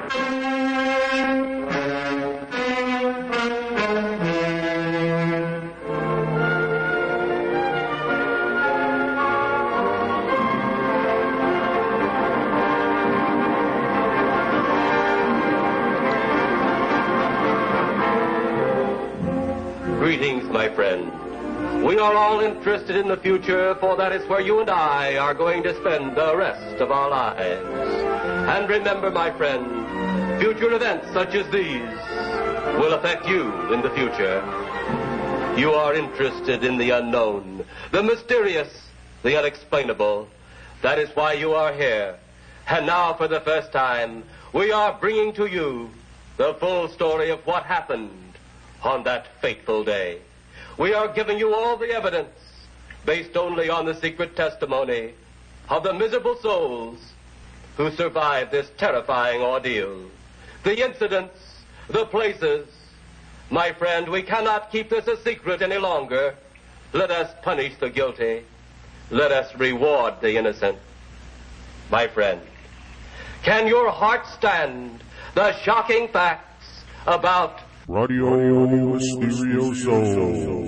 Greetings, my friend. We are all interested in the future, for that is where you and I are going to spend the rest of our lives. And remember, my friend, future events such as these will affect you in the future. You are interested in the unknown, the mysterious, the unexplainable. That is why you are here. And now, for the first time, we are bringing to you the full story of what happened on that fateful day. We are giving you all the evidence based only on the secret testimony of the miserable souls who survived this terrifying ordeal. The incidents, the places. My friend, we cannot keep this a secret any longer. Let us punish the guilty. Let us reward the innocent. My friend, can your heart stand the shocking facts about Radio Mysterioso.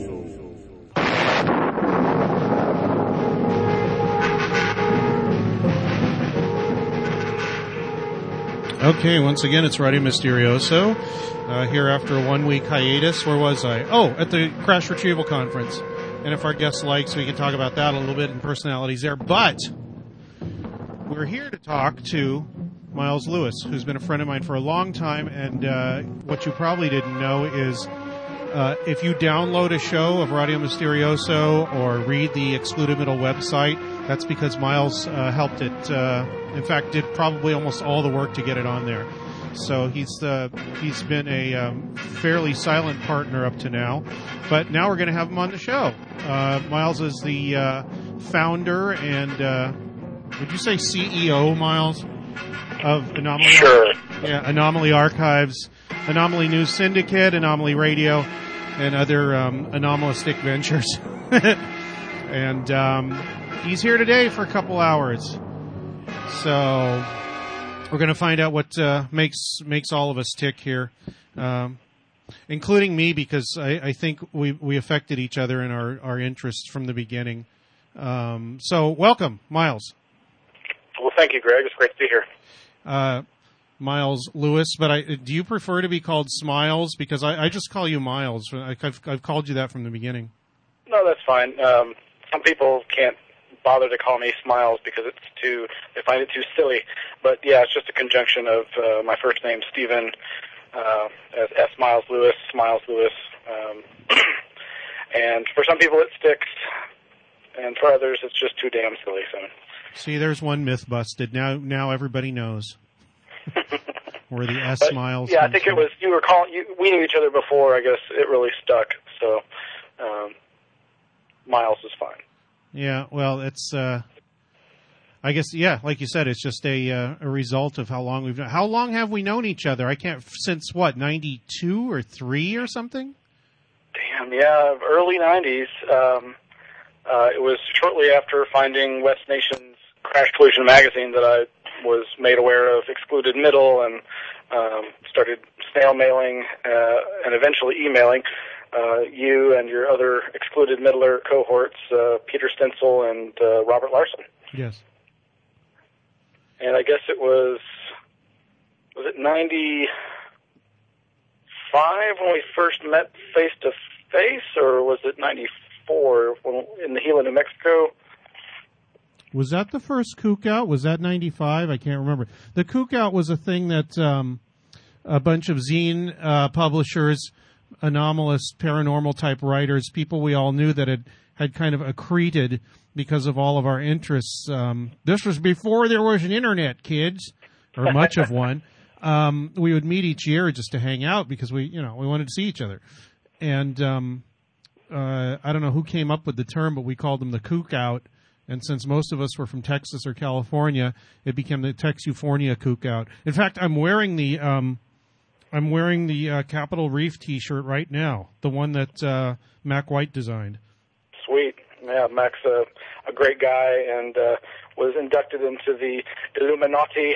Okay, once again, it's Radio Mysterioso. Here after a 1-week hiatus. Where was I? Oh, at the Crash Retrieval Conference. And if our guest likes, we can talk about that a little bit and personalities there. But we're here to talk to Miles Lewis, who's been a friend of mine for a long time, and what you probably didn't know is if you download a show of Radio Mysterioso or read the Excluded Middle website, that's because Miles helped it. In fact, did probably almost all the work to get it on there. So he's been a fairly silent partner up to now, but now we're going to have him on the show. Miles is the founder and would you say CEO, Miles? Of Anomaly, sure. Yeah, Anomaly Archives, Anomaly News Syndicate, Anomaly Radio, and other anomalistic ventures. And he's here today for a couple hours, so we're going to find out what makes all of us tick here, including me, because I think we affected each other in our interests from the beginning. So welcome, Miles. Well, thank you, Greg. It's great to be here. Miles Lewis, but do you prefer to be called Smiles? Because I just call you Miles. I've called you that from the beginning. No, that's fine. Some people can't bother to call me Smiles because they find it too silly. But yeah, it's just a conjunction of my first name, Stephen, as S. Miles Lewis, Smiles Lewis. And for some people it sticks, and for others it's just too damn silly. So. See, there's one myth busted. Now everybody knows. Where the S Miles. Yeah, I think it was we knew each other before. I guess it really stuck. So Miles is fine. Yeah, well, it's I guess, yeah, like you said, it's just a result of how long we've known. How long have we known each other? I can't, since what, 92 or 3 or something? Damn, yeah, early 90s. It was shortly after finding West Nation's Crash Collusion magazine that I was made aware of Excluded Middle and started snail mailing and eventually emailing you and your other Excluded Middler cohorts, Peter Stencil and Robert Larson. Yes. And I guess it was it 95 when we first met face to face, or was it 94 in the Gila, New Mexico? Was that the first Kook Out? Was that 95? I can't remember. The Kook Out was a thing that a bunch of zine publishers, anomalous, paranormal type writers, people we all knew that had kind of accreted because of all of our interests. This was before there was an internet, kids, or much of one. We would meet each year just to hang out because we wanted to see each other. And I don't know who came up with the term, but we called them the Kook Out. And since most of us were from Texas or California, it became the Texufornia Kook Out. In fact, I'm wearing the Capitol Reef T-shirt right now, the one that Mac White designed. Sweet. Yeah, Mac's. a great guy, and was inducted into the Illuminati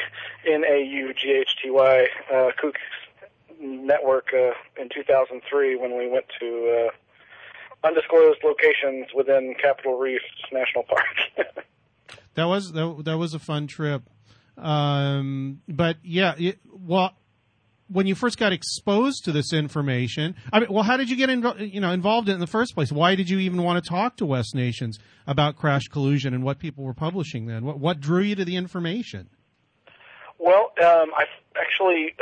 NAUGHTY Kook network in 2003 when we went to undisclosed locations within Capitol Reef National Park. That was a fun trip. But yeah, when you first got exposed to this information, how did you get involved in it in the first place? Why did you even want to talk to West Nations about crash collusion and what people were publishing then? What drew you to the information? Well, I actually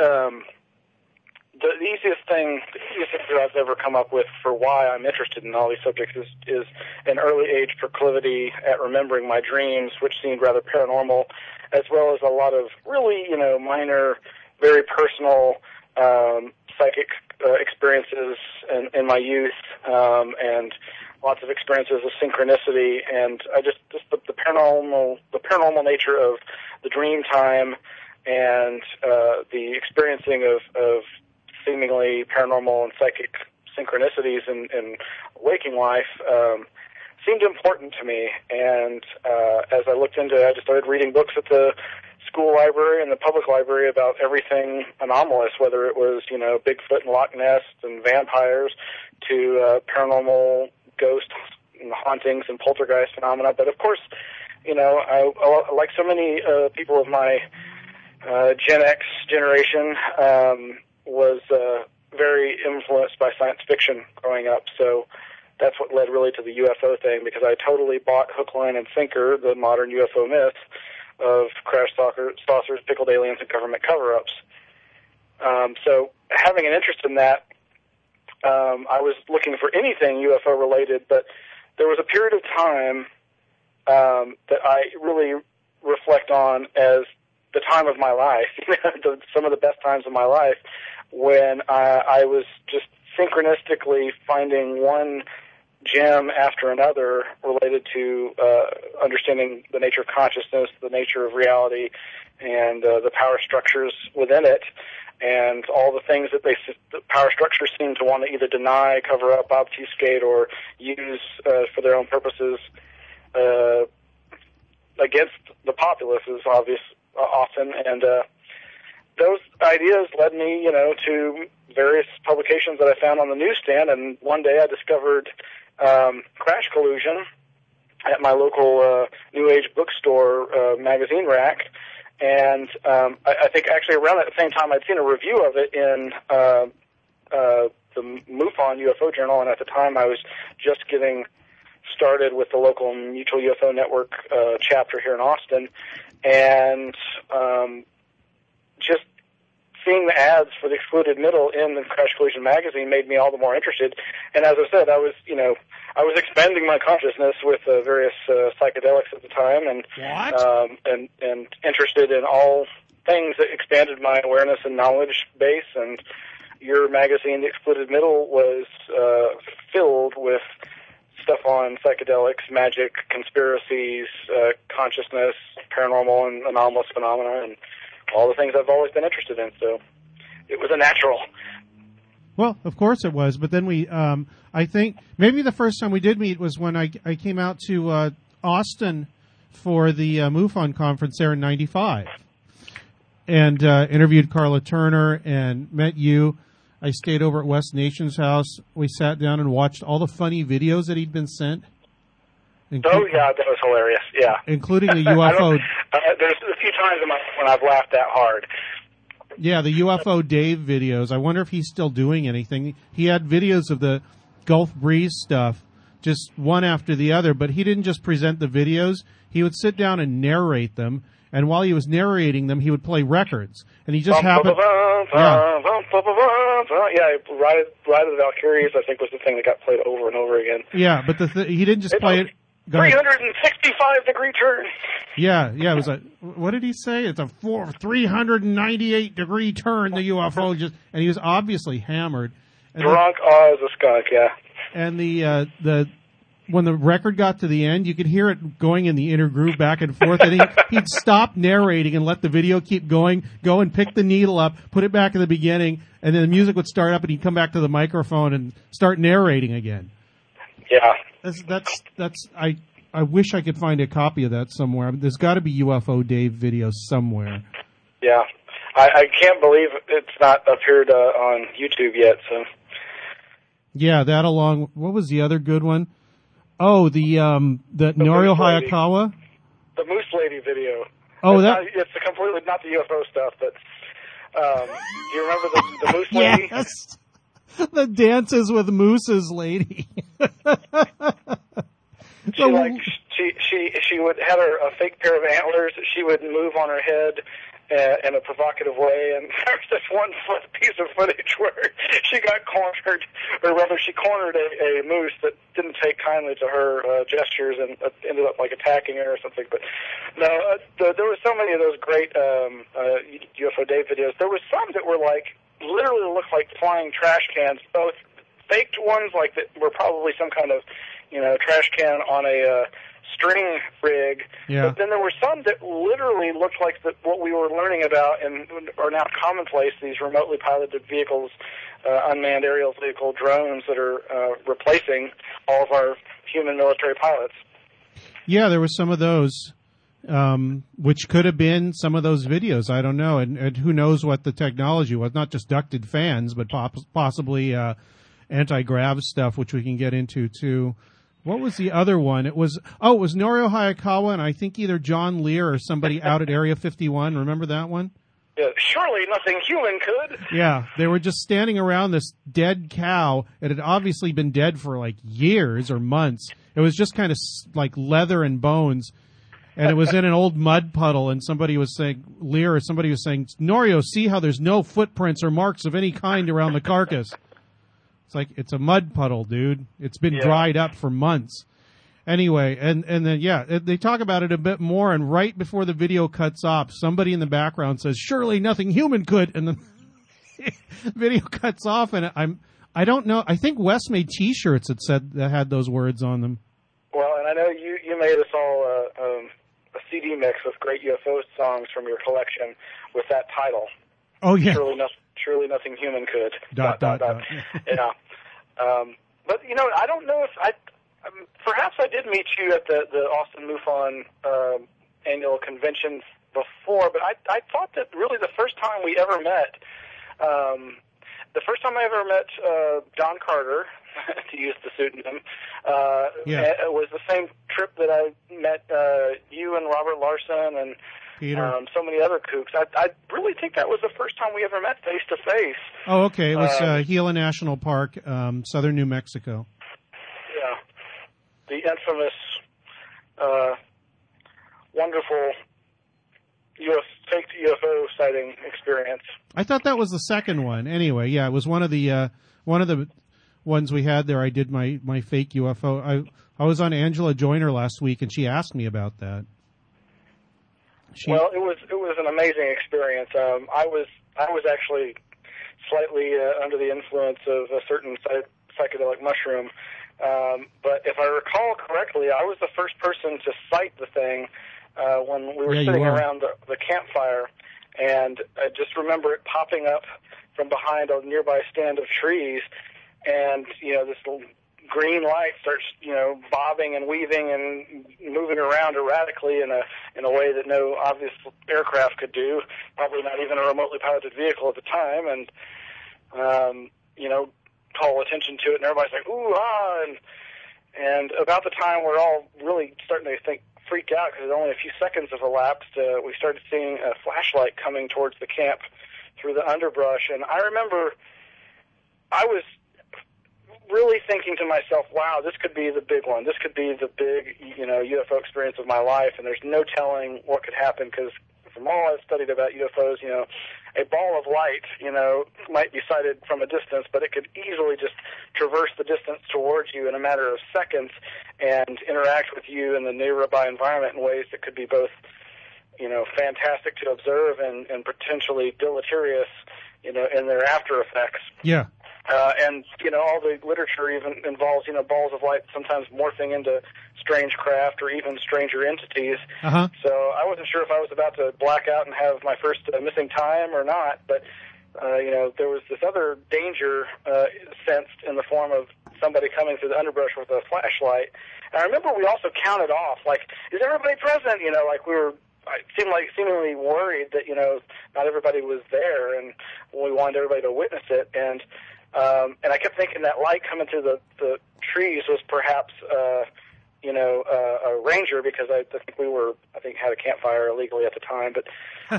the easiest thing that I've ever come up with for why I'm interested in all these subjects is an early age proclivity at remembering my dreams, which seemed rather paranormal, as well as a lot of really, minor, very personal psychic experiences in my youth, and lots of experiences of synchronicity, and I just the paranormal nature of the dream time and the experiencing of seemingly paranormal and psychic synchronicities in waking life seemed important to me. And as I looked into it, I just started reading books at the school library and the public library about everything anomalous, whether it was, Bigfoot and Loch Ness and vampires to paranormal ghost hauntings and poltergeist phenomena. But of course, I like so many people of my Gen X generation, was very influenced by science fiction growing up. So that's what led really to the UFO thing, because I totally bought hook, line, and sinker the modern UFO myth of crash saucers, pickled aliens, and government cover-ups. So having an interest in that, I was looking for anything UFO-related, but there was a period of time that I really reflect on as the time of my life, some of the best times of my life, when I was just synchronistically finding one gem after another related to understanding the nature of consciousness, the nature of reality, and the power structures within it, and all the things that the power structures seem to want to either deny, cover up, obfuscate, or use for their own purposes against the populace is obvious often, and those ideas led me, to various publications that I found on the newsstand, and one day I discovered Crash Collusion at my local New Age bookstore magazine rack, and I think actually around that same time I'd seen a review of it in the MUFON UFO Journal, and at the time I was just getting started with the local Mutual UFO Network chapter here in Austin, and just seeing the ads for the Excluded Middle in the Crash Collusion magazine made me all the more interested. And as I said, I was expanding my consciousness with various psychedelics at the time, and interested in all things that expanded my awareness and knowledge base. And your magazine, The Excluded Middle, was filled with stuff on psychedelics, magic, conspiracies, consciousness, paranormal and anomalous phenomena, and all the things I've always been interested in. So it was a natural. Well, of course it was. But then we, I think maybe the first time we did meet was when I came out to Austin for the MUFON conference there in '95, and interviewed Carla Turner and met you. I stayed over at West Nation's house. We sat down and watched all the funny videos that he'd been sent. Oh, yeah, that was hilarious, yeah. Including the UFO. There's a few times when I've laughed that hard. Yeah, the UFO Dave videos. I wonder if he's still doing anything. He had videos of the Gulf Breeze stuff, just one after the other, but he didn't just present the videos. He would sit down and narrate them, and while he was narrating them, he would play records. And he just happened... Yeah, Ride of the Valkyries, I think, was the thing that got played over and over again. Yeah, but he didn't just play it... 365-degree turn. Yeah, it was what did he say? It's a 398-degree turn, the UFO and he was obviously hammered. And drunk as a skunk, yeah. And when the record got to the end, you could hear it going in the inner groove back and forth, and he'd stop narrating and let the video keep going, go and pick the needle up, put it back in the beginning, and then the music would start up, and he'd come back to the microphone and start narrating again. Yeah. I wish I could find a copy of that somewhere. There's got to be UFO Dave videos somewhere. Yeah. I can't believe it's not appeared on YouTube yet. So. Yeah, that along. What was the other good one? Oh, the Norio Hayakawa. The Moose Lady video. Oh, it's completely not the UFO stuff, but do you remember the Moose Lady? Yes. The Dances with Mooses lady. She would have a fake pair of antlers that she would move on her head in a provocative way, and there was this one piece of footage where she got cornered, or rather she cornered a moose that didn't take kindly to her gestures and ended up like attacking her or something. But no, there were so many of those great UFO Dave videos. There was some that were like literally looked like flying trash cans, both faked ones like that were probably some kind of trash can on a string rig. Yeah. But then there were some that literally looked like what we were learning about and are now commonplace, these remotely piloted vehicles, unmanned aerial vehicle drones that are replacing all of our human military pilots. Yeah, there were some of those, which could have been some of those videos. I don't know. And who knows what the technology was, not just ducted fans, but possibly anti-grav stuff, which we can get into too. What was the other one? It was Norio Hayakawa, and I think either John Lear or somebody out at Area 51. Remember that one? Yeah, surely nothing human could. Yeah, they were just standing around this dead cow. It had obviously been dead for like years or months. It was just kind of like leather and bones, and it was in an old mud puddle, and somebody was saying, Lear or somebody was saying, Norio, see how there's no footprints or marks of any kind around the carcass. It's like, it's a mud puddle, dude. It's been dried up for months. Anyway, and then, they talk about it a bit more, and right before the video cuts off, somebody in the background says, surely nothing human could, and then the video cuts off, and I don't know, I think Wes made T-shirts that had those words on them. Well, and I know you made us all a CD mix with great UFO songs from your collection with that title. Oh, yeah. Surely nothing human could. ... Yeah. But, I don't know if perhaps I did meet you at the Austin MUFON annual convention before, but I thought that really the first time we ever met, Don Carter, to use the pseudonym, it was the same trip that I met you and Robert Larson and Peter. So many other kooks. I really think that was the first time we ever met face to face. Oh, okay. It was Gila National Park, southern New Mexico. Yeah. The infamous, wonderful fake UFO sighting experience. I thought that was the second one. Anyway, yeah, it was one of the ones we had there. I did my fake UFO. I was on Angela Joyner last week, and she asked me about that. Well, it was an amazing experience. I was actually slightly under the influence of a certain psychedelic mushroom, but if I recall correctly, I was the first person to sight the thing when we were sitting around the campfire, and I just remember it popping up from behind a nearby stand of trees, and this little green light starts, bobbing and weaving and moving around erratically in a way that no obvious aircraft could do, probably not even a remotely piloted vehicle at the time, and call attention to it, and everybody's like, ooh, ah, and about the time we're all really starting to freak out because only a few seconds have elapsed, we started seeing a flashlight coming towards the camp through the underbrush, and I remember I was really thinking to myself, wow, this could be the big one. This could be the big, UFO experience of my life, and there's no telling what could happen because from all I've studied about UFOs, a ball of light, might be sighted from a distance, but it could easily just traverse the distance towards you in a matter of seconds and interact with you in the nearby environment in ways that could be both, fantastic to observe and potentially deleterious, in their after effects. Yeah. And, all the literature even involves, balls of light sometimes morphing into strange craft or even stranger entities. Uh-huh. So I wasn't sure if I was about to black out and have my first missing time or not, but there was this other danger sensed in the form of somebody coming through the underbrush with a flashlight. And I remember we also counted off, like, is everybody present? Like we were, seemingly worried that, not everybody was there, and we wanted everybody to witness it. And I kept thinking that light coming through the trees was perhaps, a ranger, because I think had a campfire illegally at the time, but,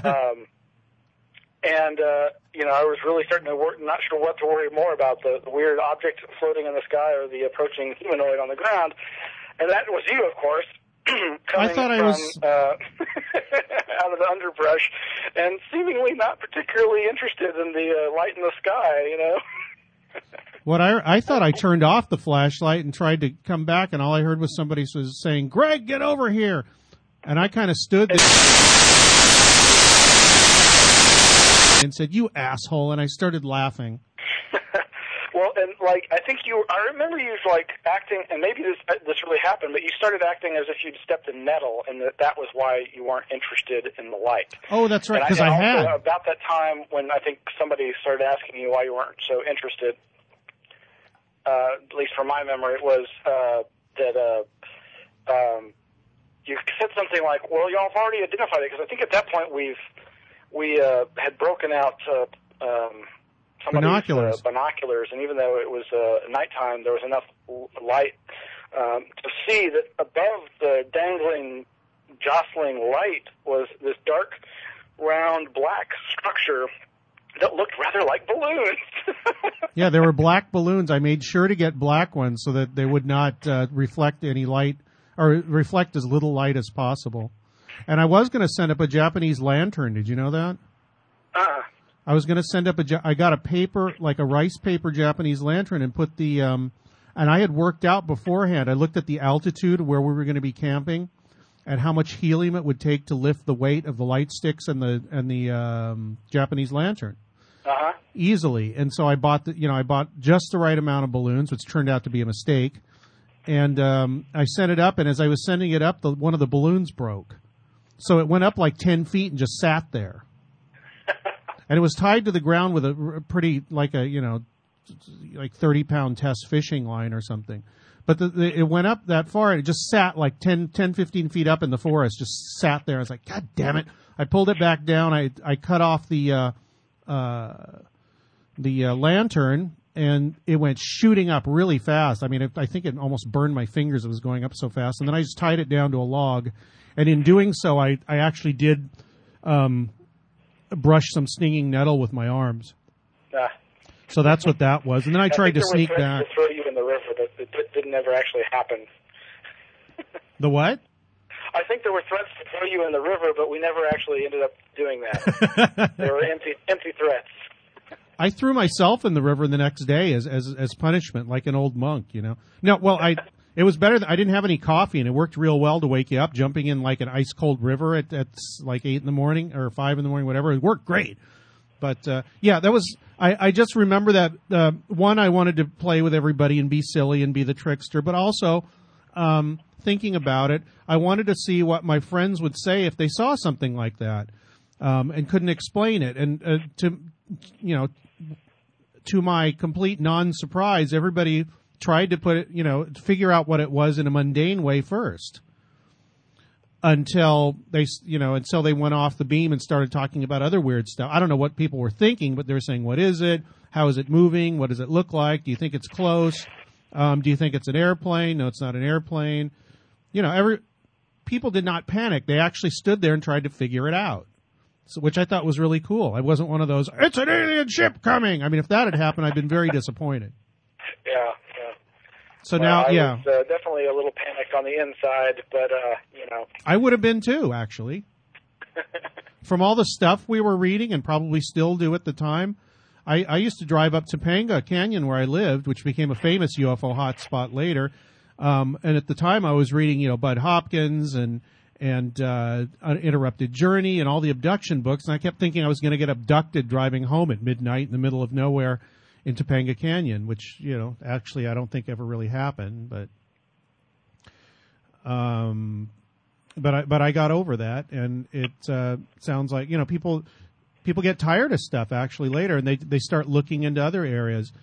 I was really starting to not sure what to worry more about, the weird object floating in the sky or the approaching humanoid on the ground. And that was you, of course, coming from out of the underbrush and seemingly not particularly interested in the light in the sky, What I thought I turned off the flashlight and tried to come back, and all I heard was somebody was saying, "Greg, get over here." And I kind of stood there and said, "You asshole," and I started laughing. Well, and I think I remember you acting, and maybe this really happened, but you started acting as if you'd stepped in nettle, and that was why you weren't interested in the light. Oh, that's right, because I had. About that time when I think somebody started asking you why you weren't so interested, at least from my memory, it was that you said something like, "Well, y'all have already identified it," because I think at that point we had broken out binoculars, and even though it was nighttime, there was enough light to see that above the dangling, jostling light was this dark, round, black structure that looked rather like balloons. Yeah, there were black balloons. I made sure to get black ones so that they would not reflect any light, or reflect as little light as possible. And I was going to send up a Japanese lantern. Did you know that? I was going to send up I got a paper, like a rice paper Japanese lantern, and put the, and I had worked out beforehand. I looked at the altitude where we were going to be camping and how much helium it would take to lift the weight of the light sticks and the Japanese lantern. Easily. And so I bought just the right amount of balloons, which turned out to be a mistake. And, I sent it up, and as I was sending it up, one of the balloons broke. So it went up like 10 feet and just sat there. And it was tied to the ground with a pretty, like 30-pound test fishing line or something. But it went up that far, and it just sat like 10, 15 feet up in the forest, just sat there. I was like, God damn it. I pulled it back down. I cut off the lantern, and it went shooting up really fast. I mean, I think it almost burned my fingers. It was going up so fast. And then I just tied it down to a log. And in doing so, I actually did brush some stinging nettle with my arms. So that's what that was. And then I tried to sneak back. To throw you in the river, but it didn't ever actually happen. The what? I think there were threats to throw you in the river, but we never actually ended up doing that. They were empty threats. I threw myself in the river the next day as punishment, like an old monk, No, well, it was better. I didn't have any coffee, and it worked real well to wake you up. Jumping in like an ice cold river at like 8 in the morning or 5 in the morning, whatever. It worked great. But that was. I just remember that one. I wanted to play with everybody and be silly and be the trickster, but also thinking about it, I wanted to see what my friends would say if they saw something like that and couldn't explain it. And to my complete non-surprise, everybody tried to put it, figure out what it was in a mundane way first, until they went off the beam and started talking about other weird stuff. I don't know what people were thinking, but they were saying, "What is it? How is it moving? What does it look like? Do you think it's close? Do you think it's an airplane? No, it's not an airplane." People did not panic. They actually stood there and tried to figure it out. Which I thought was really cool. I wasn't one of those, "It's an alien ship coming." I mean, if that had happened, I'd been very disappointed. Yeah. So now, I was definitely a little panicked on the inside, but, I would have been too, actually. From all the stuff we were reading, and probably still do at the time, I used to drive up Topanga Canyon where I lived, which became a famous UFO hotspot later. And at the time I was reading, Bud Hopkins and Uninterrupted Journey and all the abduction books, and I kept thinking I was going to get abducted driving home at midnight in the middle of nowhere in Topanga Canyon, which, actually I don't think ever really happened, but I got over that, and it sounds like, people, people get tired of stuff actually later, and they start looking into other areas.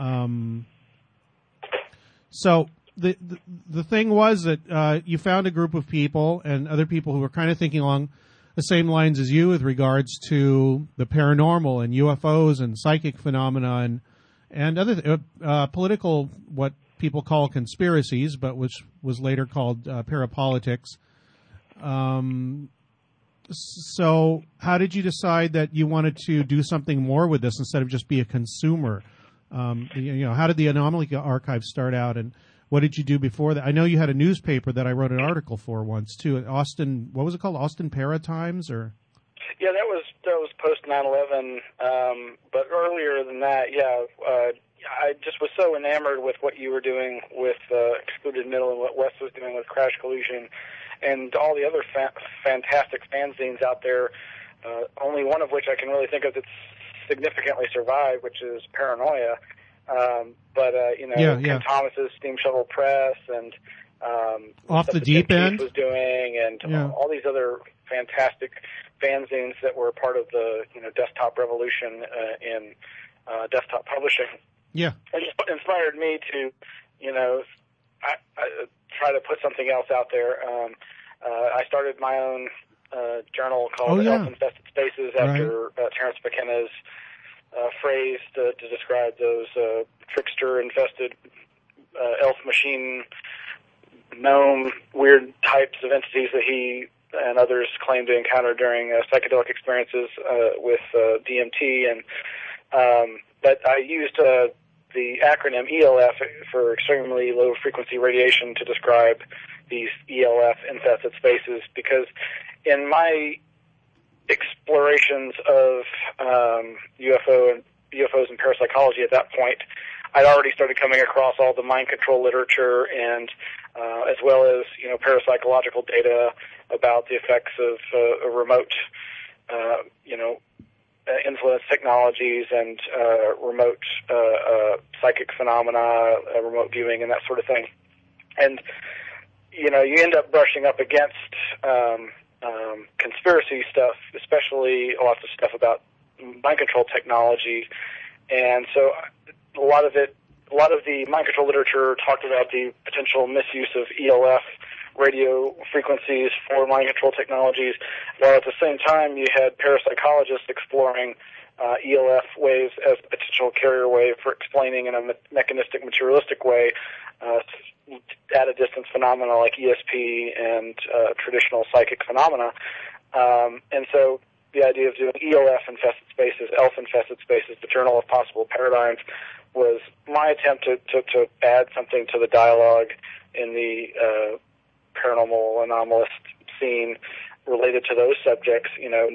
So the thing was that you found a group of people and other people who were kind of thinking along the same lines as you with regards to the paranormal and UFOs and psychic phenomena and other political, what people call conspiracies, but which was later called parapolitics. So how did you decide that you wanted to do something more with this instead of just be a consumer? How did the Anomaly Archive start out, and what did you do before that? I know you had a newspaper that I wrote an article for once too. Austin, what was it called? Austin Paratimes, or? Yeah, that was post 9/11. But earlier than that, I just was so enamored with what you were doing with Excluded Middle and what Wes was doing with Crash Collusion, and all the other fantastic fanzines out there. Only one of which I can really think of that's significantly survived, which is Paranoia. Ken Thomas's Steam Shovel Press and Off the Deep End was doing, and all these other fantastic fanzines that were part of the desktop revolution in desktop publishing. Yeah, it just inspired me to I try to put something else out there. I started my own journal called Elf Infested Spaces after Terrence McKenna's phrase to describe those trickster-infested elf machine gnome weird types of entities that he and others claim to encounter during psychedelic experiences with DMT. And but I used the acronym ELF for extremely low frequency radiation to describe these ELF infested spaces, because in my explorations of UFOs and parapsychology at that point, I'd already started coming across all the mind control literature and as well as parapsychological data about the effects of remote influence technologies and remote psychic phenomena, remote viewing, and that sort of thing. And you end up brushing up against conspiracy stuff, especially lots of stuff about mind control technology. And so a lot of the mind control literature talked about the potential misuse of ELF radio frequencies for mind control technologies, while at the same time you had parapsychologists exploring ELF waves as a potential carrier wave for explaining in a mechanistic, materialistic way at a distance phenomena like ESP and traditional psychic phenomena. And so the idea of doing ELF-infested spaces, ELF-infested spaces, the Journal of Possible Paradigms, was my attempt to add something to the dialogue in the paranormal anomalist scene related to those subjects.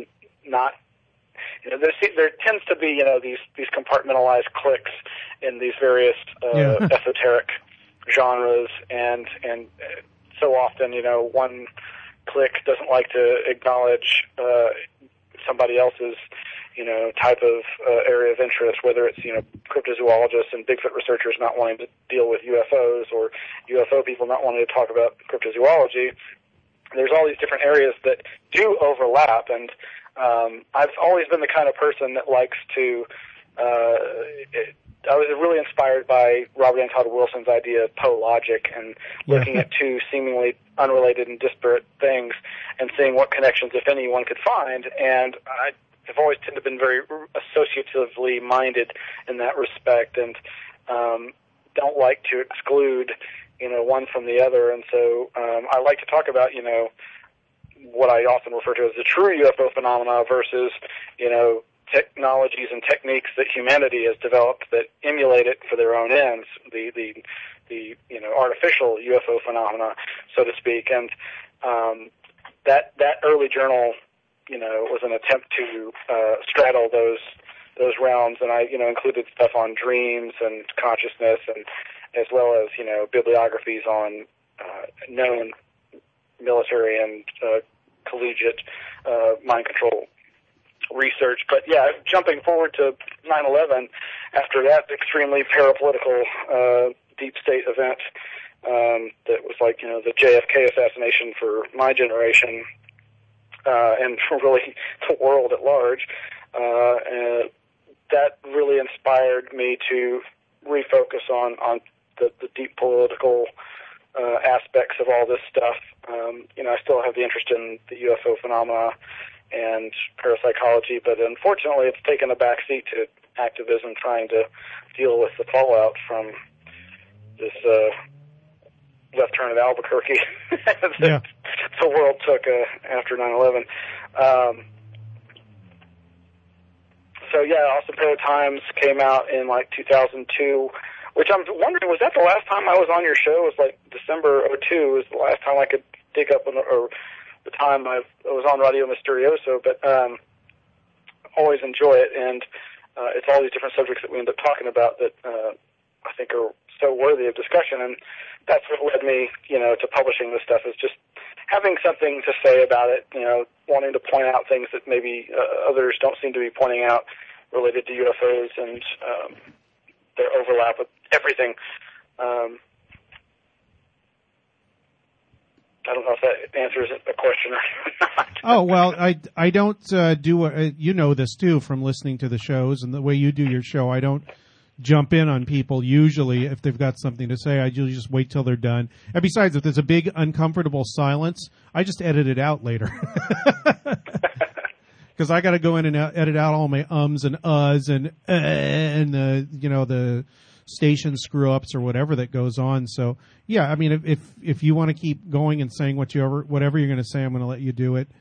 There tends to be these compartmentalized cliques in these various esoteric genres, and so often one clique doesn't like to acknowledge somebody else's type of area of interest, whether it's cryptozoologists and Bigfoot researchers not wanting to deal with UFOs, or UFO people not wanting to talk about cryptozoology. There's all these different areas that do overlap, and I've always been the kind of person that likes to I was really inspired by Robert Ann Todd Wilson's idea of logic and looking at two seemingly unrelated and disparate things and seeing what connections, if any, one could find. And I've always tended to been very associatively minded in that respect, and don't like to exclude, one from the other. And so I like to talk about, what I often refer to as the true UFO phenomena versus, technologies and techniques that humanity has developed that emulate it for their own ends, the artificial UFO phenomena, so to speak. And that early journal, was an attempt to straddle those realms, and I, included stuff on dreams and consciousness, and as well as, bibliographies on known military and collegiate mind control research. But jumping forward to 9/11, after that extremely parapolitical deep state event that was like the JFK assassination for my generation and for really the world at large, and that really inspired me to refocus on the deep political aspects of all this stuff. I still have the interest in the UFO phenomena and parapsychology, but unfortunately it's taken a backseat to activism trying to deal with the fallout from this left turn at Albuquerque that the world took after 9/11. Austin Pair of Times came out in 2002, which I'm wondering, was that the last time I was on your show? It was December 2002 was the last time I could dig up or the time I was on Radio Mysterioso, but always enjoy it, and it's all these different subjects that we end up talking about that I think are so worthy of discussion, and that's what led me, to publishing this stuff, is just having something to say about it, wanting to point out things that maybe others don't seem to be pointing out related to UFOs and their overlap with everything. I don't know if that answers a question or not. Oh, well, I don't do, you know this too from listening to the shows and the way you do your show. I don't jump in on people usually if they've got something to say. I usually just wait till they're done. And besides, if there's a big uncomfortable silence, I just edit it out later. Because I got to go in and edit out all my ums and uhs and the station screw ups or whatever that goes on. So yeah, I mean, if you want to keep going and saying whatever you're going to say, I'm going to let you do it.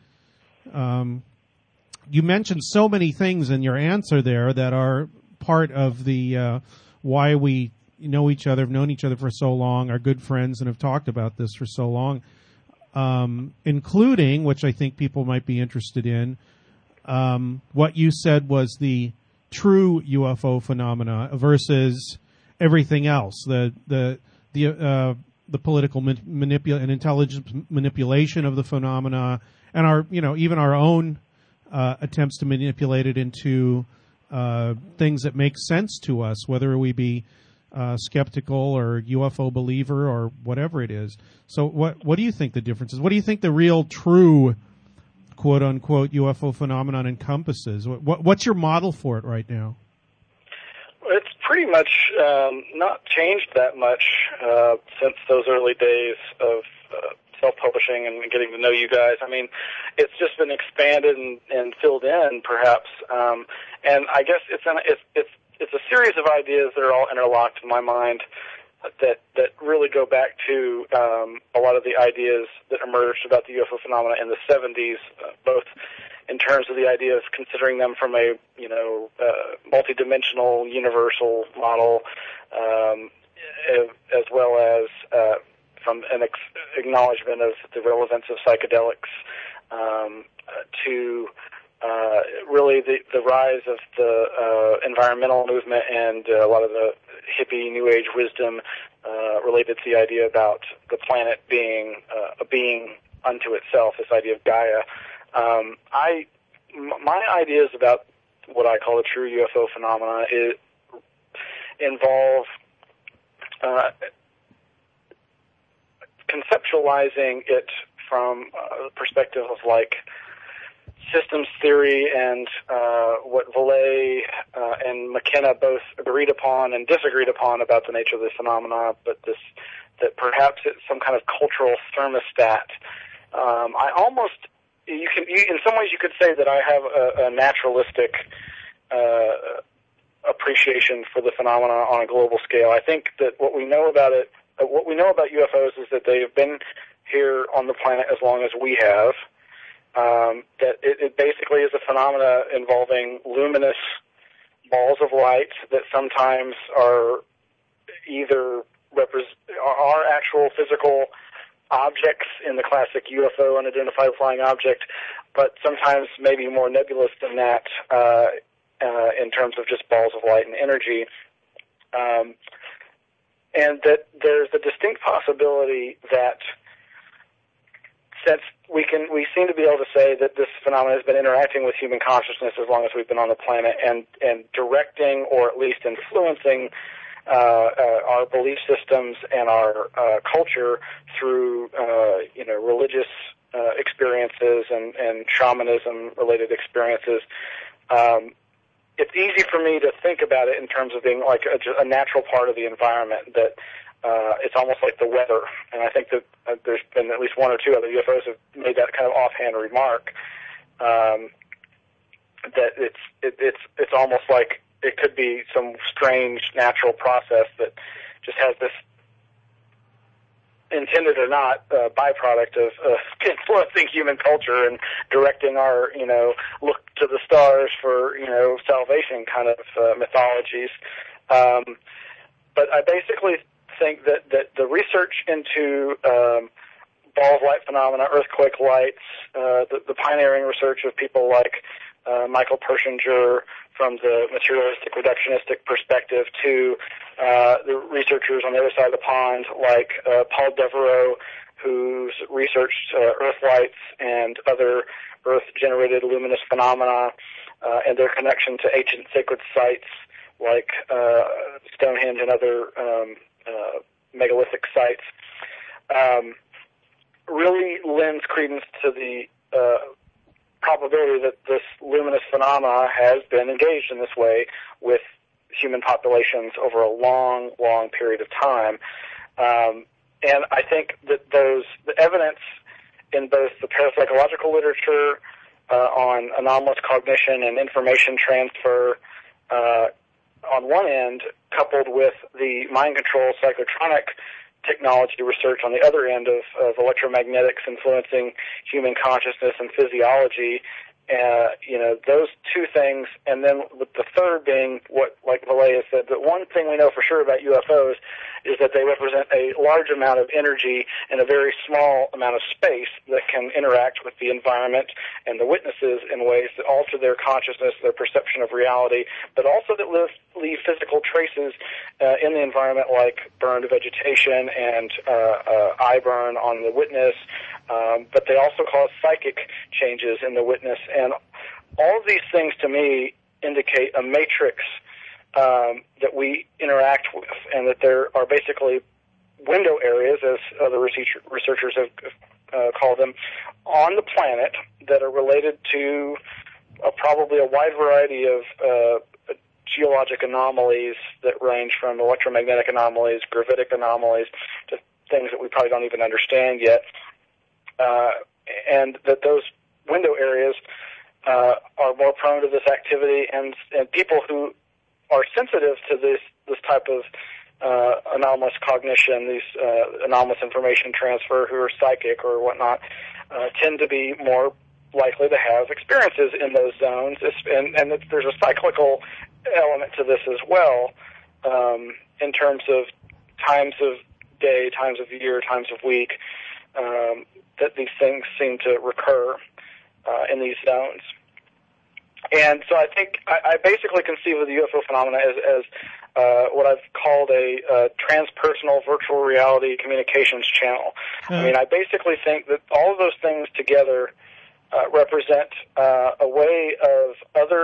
You mentioned so many things in your answer there that are part of the why we know each other, have known each other for so long, are good friends, and have talked about this for so long, including, which I think people might be interested in, what you said was the true UFO phenomena versus everything else, the political and intelligence manipulation of the phenomena, and our even our own attempts to manipulate it into things that make sense to us, whether we be skeptical or UFO believer or whatever it is. So what do you think the difference is? What do you think the real true quote unquote UFO phenomenon encompasses? What's your model for it right now? It's pretty much not changed that much since those early days of self-publishing and getting to know you guys. I mean, it's just been expanded and filled in, perhaps. And I guess it's a series of ideas that are all interlocked in my mind that really go back to a lot of the ideas that emerged about the UFO phenomena in the 70s, both in terms of the idea of considering them from a multidimensional universal model, as well as from an acknowledgement of the relevance of psychedelics, to really the rise of the environmental movement and a lot of the hippie New Age wisdom related to the idea about the planet being a being unto itself, this idea of Gaia. My ideas about what I call the true UFO phenomena involve conceptualizing it from the perspective of systems theory and what Vallée and McKenna both agreed upon and disagreed upon about the nature of this phenomena, but that perhaps it's some kind of cultural thermostat. In some ways you could say that I have a naturalistic appreciation for the phenomena on a global scale. I think that what we know about UFOs is that they have been here on the planet as long as we have. That it basically is a phenomena involving luminous balls of light that sometimes are either are actual physical objects in the classic UFO, unidentified flying object, but sometimes maybe more nebulous than that in terms of just balls of light and energy. And that there's a distinct possibility that since we seem to be able to say that this phenomenon has been interacting with human consciousness as long as we've been on the planet and directing or at least influencing our belief systems and our culture through religious experiences and shamanism related experiences. it's easy for me to think about it in terms of being like a natural part of the environment, that it's almost like the weather. And I think that there's been at least one or two other UFOs have made that kind of offhand remark, that it's almost like it could be some strange natural process that just has this, intended or not, byproduct of influencing human culture and directing our, look to the stars for, salvation kind of mythologies. But I basically think that the research into ball of light phenomena, earthquake lights, the pioneering research of people like Michael Persinger from the materialistic reductionistic perspective to the researchers on the other side of the pond like Paul Devereaux, who's researched earth lights and other earth-generated luminous phenomena and their connection to ancient sacred sites like Stonehenge and other megalithic sites, really lends credence to the probability that this luminous phenomena has been engaged in this way with human populations over a long, long period of time. And I think that the evidence in both the parapsychological literature on anomalous cognition and information transfer on one end, coupled with the mind control psychotronic technology research on the other end of electromagnetics influencing human consciousness and physiology, those two things, and then with the third being what, like Valleja said, the one thing we know for sure about UFOs is that they represent a large amount of energy in a very small amount of space that can interact with the environment and the witnesses in ways that alter their consciousness, their perception of reality, but also that leave physical traces in the environment like burned vegetation and eye burn on the witness, but they also cause psychic changes in the witness. And all of these things to me indicate a matrix that we interact with, and that there are basically window areas, as other researchers have called them, on the planet that are related to probably a wide variety of geologic anomalies that range from electromagnetic anomalies, gravitic anomalies, to things that we probably don't even understand yet, and that those window areas are more prone to this activity, and people who are sensitive to this type of anomalous cognition, these anomalous information transfer, who are psychic or whatnot, tend to be more likely to have experiences in those zones, and there's a cyclical element to this as well, in terms of times of day, times of year, times of week, that these things seem to recur in these zones. And so I think I basically conceive of the UFO phenomena as what I've called a transpersonal virtual reality communications channel. I mean, I basically think that all of those things together represent a way of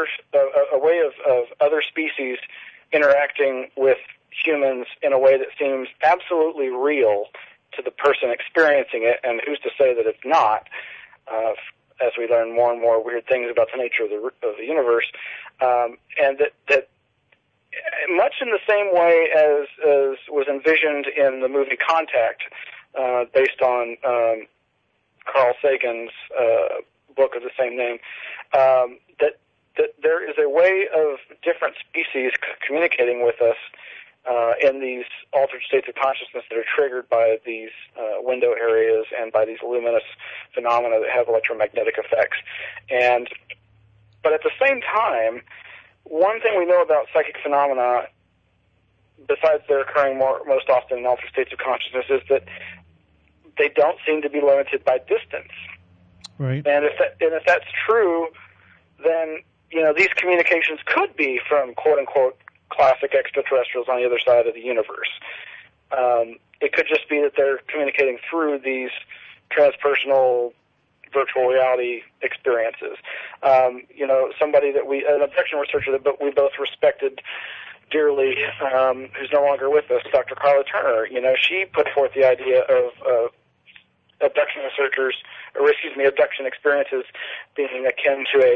other species interacting with humans in a way that seems absolutely real to the person experiencing it, and who's to say that it's not? As we learn more and more weird things about the nature of the universe, and that much in the same way as was envisioned in the movie Contact, based on Carl Sagan's book of the same name, that there is a way of different species communicating with us in these altered states of consciousness that are triggered by these window areas and by these luminous phenomena that have electromagnetic effects. But at the same time, one thing we know about psychic phenomena, besides they're occurring most often in altered states of consciousness, is that they don't seem to be limited by distance. Right. And if that's true, then these communications could be from quote unquote classic extraterrestrials on the other side of the universe. It could just be that they're communicating through these transpersonal virtual reality experiences. Somebody that an abduction researcher that we both respected dearly, who's no longer with us, Dr. Carla Turner, she put forth the idea of abduction experiences being akin to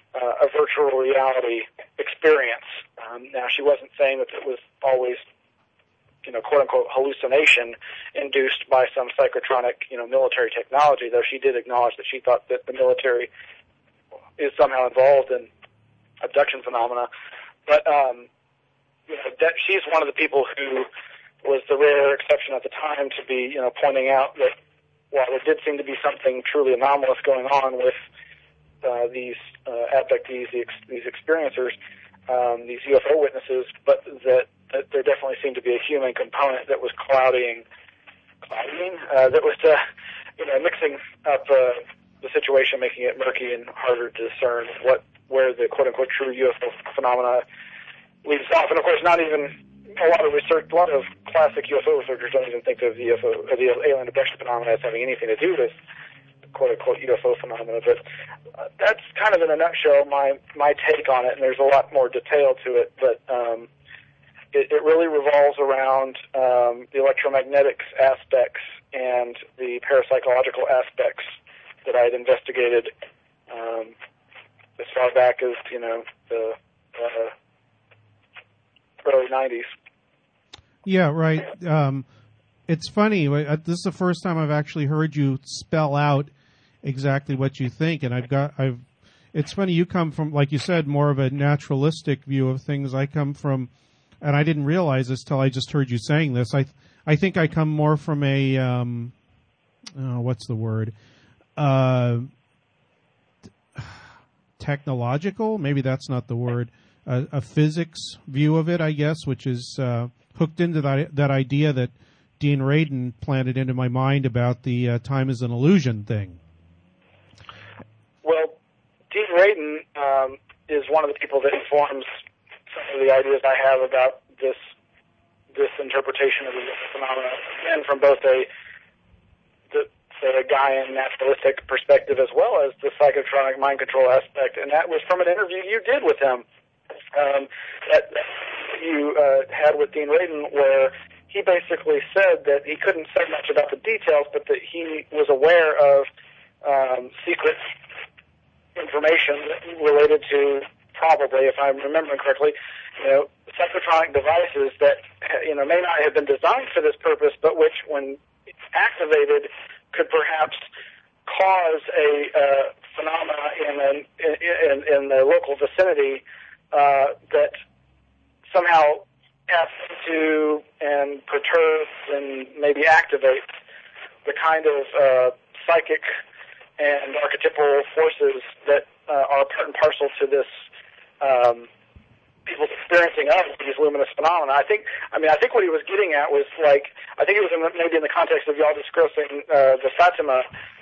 a virtual reality experience. Now, she wasn't saying that it was always, quote-unquote hallucination induced by some psychotronic, military technology, though she did acknowledge that she thought that the military is somehow involved in abduction phenomena. But that she's one of the people who was the rare exception at the time to be, pointing out that while there did seem to be something truly anomalous going on with these abductees, these experiencers, these UFO witnesses, but that there definitely seemed to be a human component that was clouding, that was mixing up the situation, making it murky and harder to discern where the quote-unquote true UFO phenomena leaves off. And of course, not even a lot of classic UFO researchers don't even think of the alien abduction phenomena as having anything to do with quote-unquote UFO phenomena. But that's kind of in a nutshell my take on it, and there's a lot more detail to it. But it really revolves around the electromagnetics aspects and the parapsychological aspects that I'd investigated as far back as, the early 90s. Yeah, right. It's funny. This is the first time I've actually heard you spell out exactly what you think, and it's funny, you come from, like you said, more of a naturalistic view of things. I come from, and I didn't realize this till I just heard you saying this, I think I come more from a, what's the word? Technological? Maybe that's not the word. A physics view of it, I guess, which is hooked into that idea that Dean Radin planted into my mind about the time is an illusion thing. Well, Dean Radin is one of the people that informs some of the ideas I have about this interpretation of the phenomena, and from both a Gaian naturalistic perspective as well as the psychotronic mind control aspect, and that was from an interview you did with him that you had with Dean Radin, where he basically said that he couldn't say much about the details, but that he was aware of secret information related to, probably, if I'm remembering correctly, psychotronic devices that may not have been designed for this purpose, but which, when activated, could perhaps cause a phenomena in the local vicinity that somehow taps into and perturbs and maybe activates the kind of psychic and archetypal forces that are part and parcel to this people's experiencing of these luminous phenomena. I think what he was getting at was I think it was maybe in the context of y'all discussing the Fatima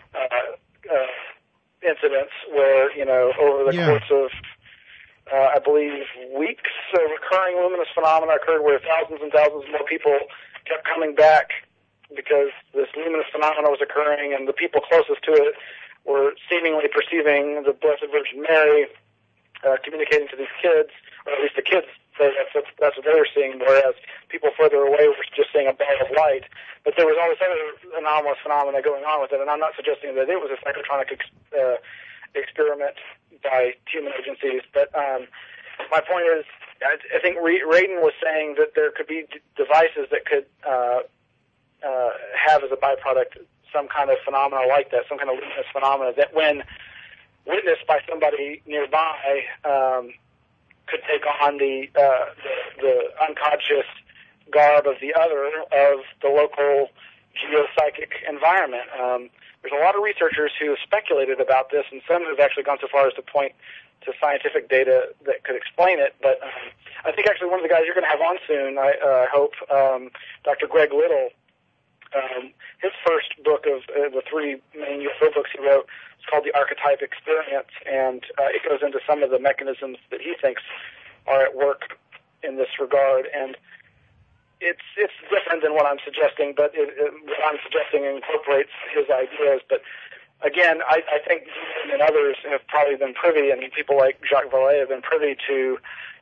incidents, where over the course of I believe weeks, recurring luminous phenomena occurred where thousands and thousands more people kept coming back because this luminous phenomena was occurring, and the people closest to it were seemingly perceiving the Blessed Virgin Mary communicating to these kids, or at least the kids say that's what they were seeing, whereas people further away were just seeing a ball of light. But there was all this other anomalous phenomena going on with it, and I'm not suggesting that it was a psychotronic experiment by human agencies, but my point is, I think Radin was saying that there could be devices that could have as a byproduct some kind of phenomena like that, some kind of luminous phenomena that, when witnessed by somebody nearby, could take on the unconscious garb of the other, of the local geopsychic environment. There's a lot of researchers who have speculated about this, and some have actually gone so far as to point to scientific data that could explain it. But I think actually one of the guys you're going to have on soon, I hope, Dr. Greg Little, his first book of the three main UFO books he wrote is called The Archetype Experience, and it goes into some of the mechanisms that he thinks are at work in this regard. And it's different than what I'm suggesting, but what I'm suggesting incorporates his ideas. But again, I think Dean and others have probably been privy, and people like Jacques Vallée have been privy to,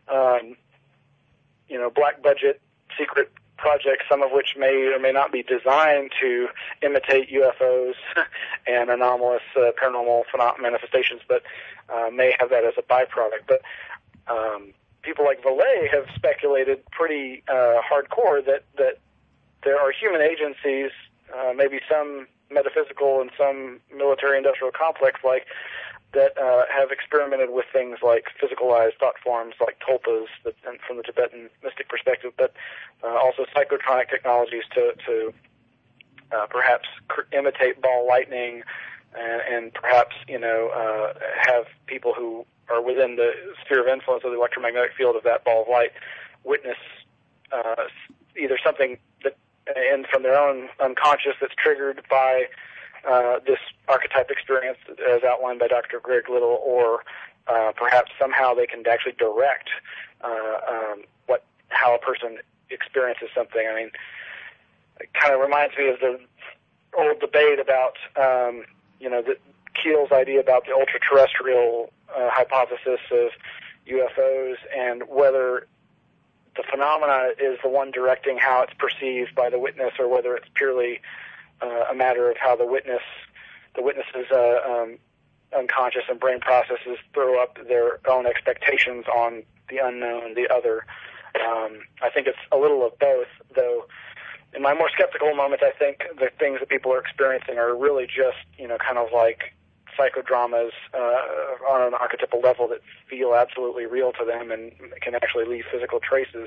black budget secret projects, some of which may or may not be designed to imitate UFOs and anomalous paranormal manifestations. But may have that as a byproduct. But people like Vallée have speculated pretty hardcore that there are human agencies, maybe some metaphysical and some military-industrial complex-like, that have experimented with things like physicalized thought forms like tulpas from the Tibetan mystic perspective, but also psychotronic technologies to perhaps imitate ball lightning and perhaps, have people who are within the sphere of influence of the electromagnetic field of that ball of light witness either something that, and from their own unconscious that's triggered by this archetype experience as outlined by Dr. Greg Little, or perhaps somehow they can actually direct how a person experiences something. I mean, it kind of reminds me of the old debate about, the Keel's idea about the ultra-terrestrial hypothesis of UFOs and whether the phenomena is the one directing how it's perceived by the witness, or whether it's purely a matter of how the witness's unconscious and brain processes throw up their own expectations on the unknown, the other. I think it's a little of both, though. In my more skeptical moments, I think the things that people are experiencing are really just, kind of like psychodramas on an archetypal level that feel absolutely real to them and can actually leave physical traces.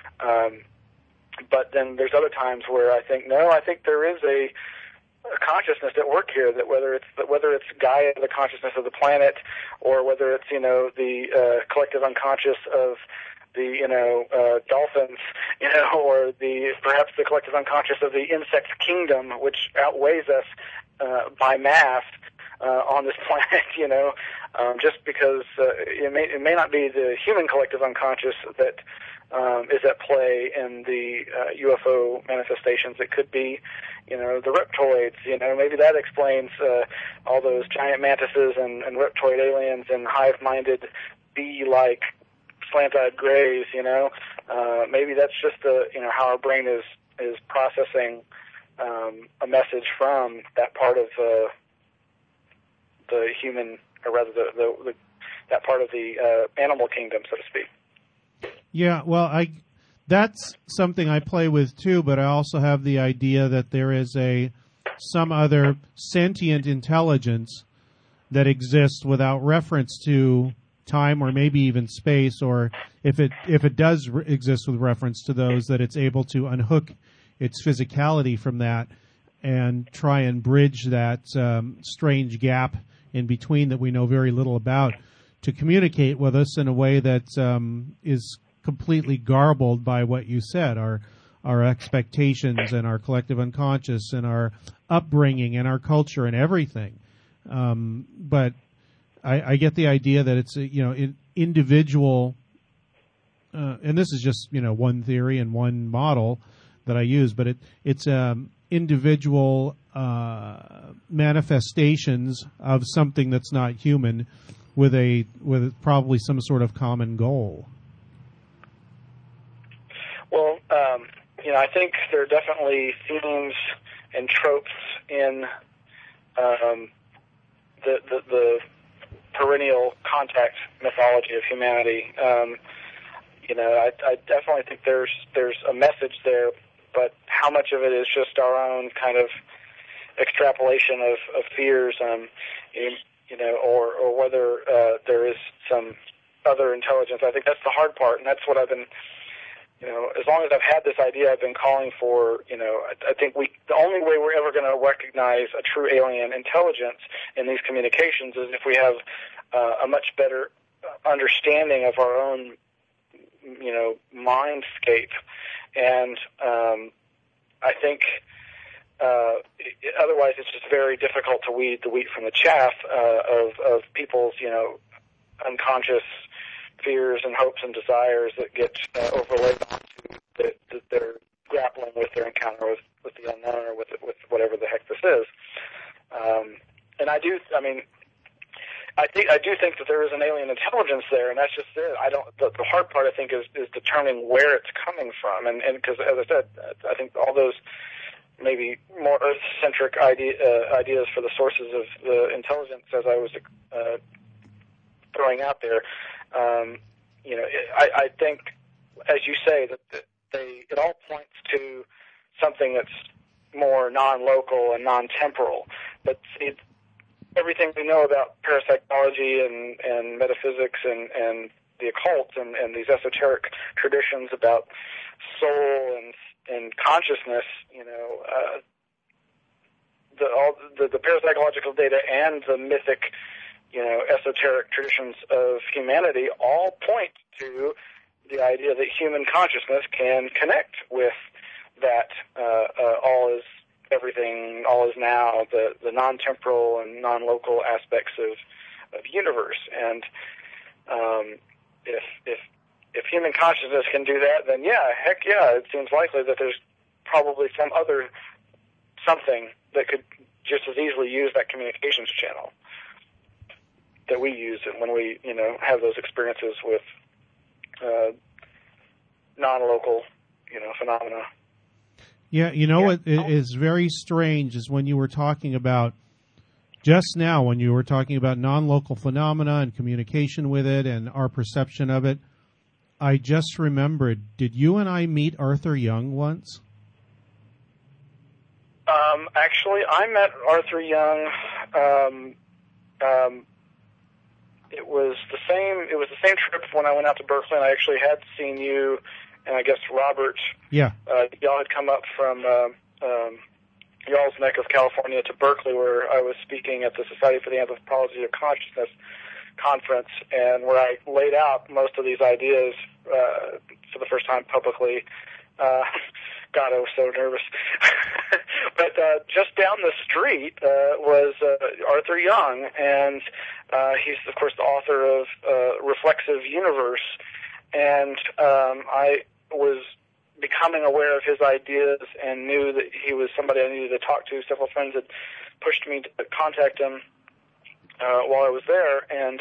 But then there's other times where I think there is a consciousness at work here, that whether it's Gaia, the consciousness of the planet, or whether it's, the collective unconscious of the dolphins, or perhaps the collective unconscious of the insect kingdom, which outweighs us by mass on this planet, just because it may not be the human collective unconscious that is at play in the UFO manifestations. It could be, the reptoids. Maybe that explains all those giant mantises and reptoid aliens and hive-minded bee-like slant-eyed grays. Maybe that's just how our brain is processing a message from that part of the human, or rather that part of the animal kingdom, so to speak. Yeah, well, that's something I play with too, but I also have the idea that there is some other sentient intelligence that exists without reference to time or maybe even space, or if it does exist with reference to those, that it's able to unhook its physicality from that and try and bridge that strange gap in between that we know very little about, to communicate with us in a way that is completely garbled by what you said, our expectations and our collective unconscious and our upbringing and our culture and everything. But I get the idea that it's individual, and this is just one theory and one model that I use, but it's individual manifestations of something that's not human with probably some sort of common goal. Well, I think there are definitely themes and tropes in the perennial contact mythology of humanity. I definitely think there's a message there, but how much of it is just our own kind of extrapolation of fears, or whether there is some other intelligence. I think that's the hard part, and that's what I've been, as long as I've had this idea, I've been calling for, I think the only way we're ever going to recognize a true alien intelligence in these communications is if we have a much better understanding of our own, mindscape. And I think otherwise it's just very difficult to weed the wheat from the chaff of people's, unconscious fears and hopes and desires that get overlaid onto that they're grappling with their encounter with the unknown, or with whatever the heck this is. And I do think that there is an alien intelligence there, and that's just it. The hard part, I think, is determining where it's coming from, and because, as I said, I think all those maybe more Earth-centric ideas for the sources of the intelligence, as I was throwing out there. I think, as you say, that it all points to something that's more non-local and non-temporal. But everything we know about parapsychology and metaphysics and the occult and these esoteric traditions about soul and consciousness, the parapsychological data and the mythic, esoteric traditions of humanity all point to the idea that human consciousness can connect with that all is everything, all is now, the non-temporal and non-local aspects of universe. And if human consciousness can do that, then heck yeah, it seems likely that there's probably some other something that could just as easily use that communications channel that we use when we, have those experiences with non-local, phenomena. Yeah, what is very strange is when you were talking about, just now when you were talking about non-local phenomena and communication with it and our perception of it, I just remembered, did you and I meet Arthur Young once? Actually, I met Arthur Young. It was the same trip when I went out to Berkeley, and I actually had seen you and I guess Robert. Yeah. Y'all had come up from y'all's neck of California to Berkeley, where I was speaking at the Society for the Anthropology of Consciousness conference, and where I laid out most of these ideas for the first time publicly. God, I was so nervous. But just down the street was Arthur Young, and he's, of course, the author of Reflexive Universe, and I was becoming aware of his ideas and knew that he was somebody I needed to talk to. Several friends had pushed me to contact him while I was there, and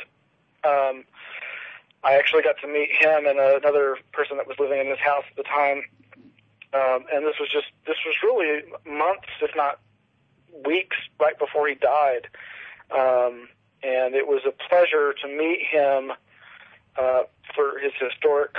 I actually got to meet him and another person that was living in his house at the time. And this was really months, if not weeks, right before he died. And it was a pleasure to meet him for his historic,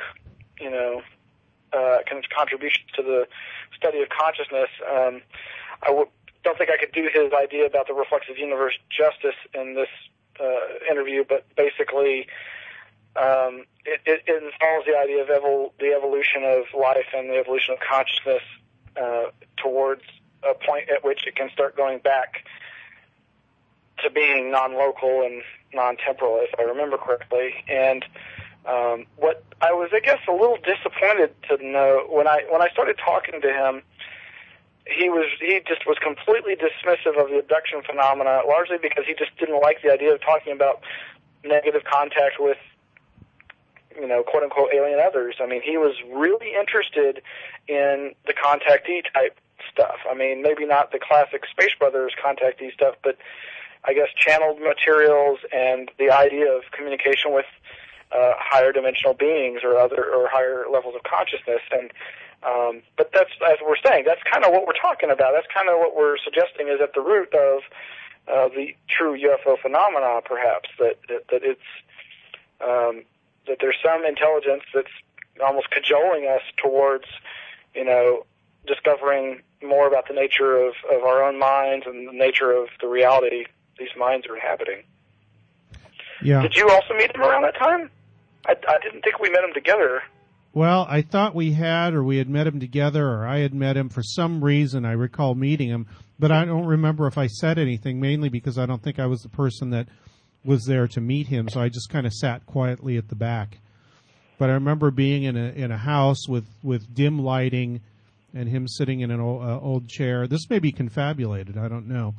contributions to the study of consciousness. Don't think I could do his idea about the reflexive universe justice in this interview, but basically it involves the idea of the evolution of life and the evolution of consciousness towards a point at which it can start going back to being non-local and non-temporal, if I remember correctly. And what I was, I guess, a little disappointed to know when I started talking to him, he just was completely dismissive of the abduction phenomena, largely because he just didn't like the idea of talking about negative contact with, quote unquote alien others. I mean, he was really interested in the contactee type stuff. I mean, maybe not the classic Space Brothers contactee stuff, but I guess channeled materials and the idea of communication with higher dimensional beings or higher levels of consciousness. And but that's, as we're saying, that's kind of what we're talking about. That's kind of what we're suggesting is at the root of the true UFO phenomena, perhaps, that it's that there's some intelligence that's almost cajoling us towards, discovering more about the nature of our own minds and the nature of the reality these minds are inhabiting. Yeah. Did you also meet him around that time? I didn't think we met him together. Well, I thought we had met him together, or I had met him for some reason. I recall meeting him, but I don't remember if I said anything, mainly because I don't think I was the person that was there to meet him, so I just kind of sat quietly at the back. But I remember being in a house with dim lighting and him sitting in an old chair. This may be confabulated, I don't know.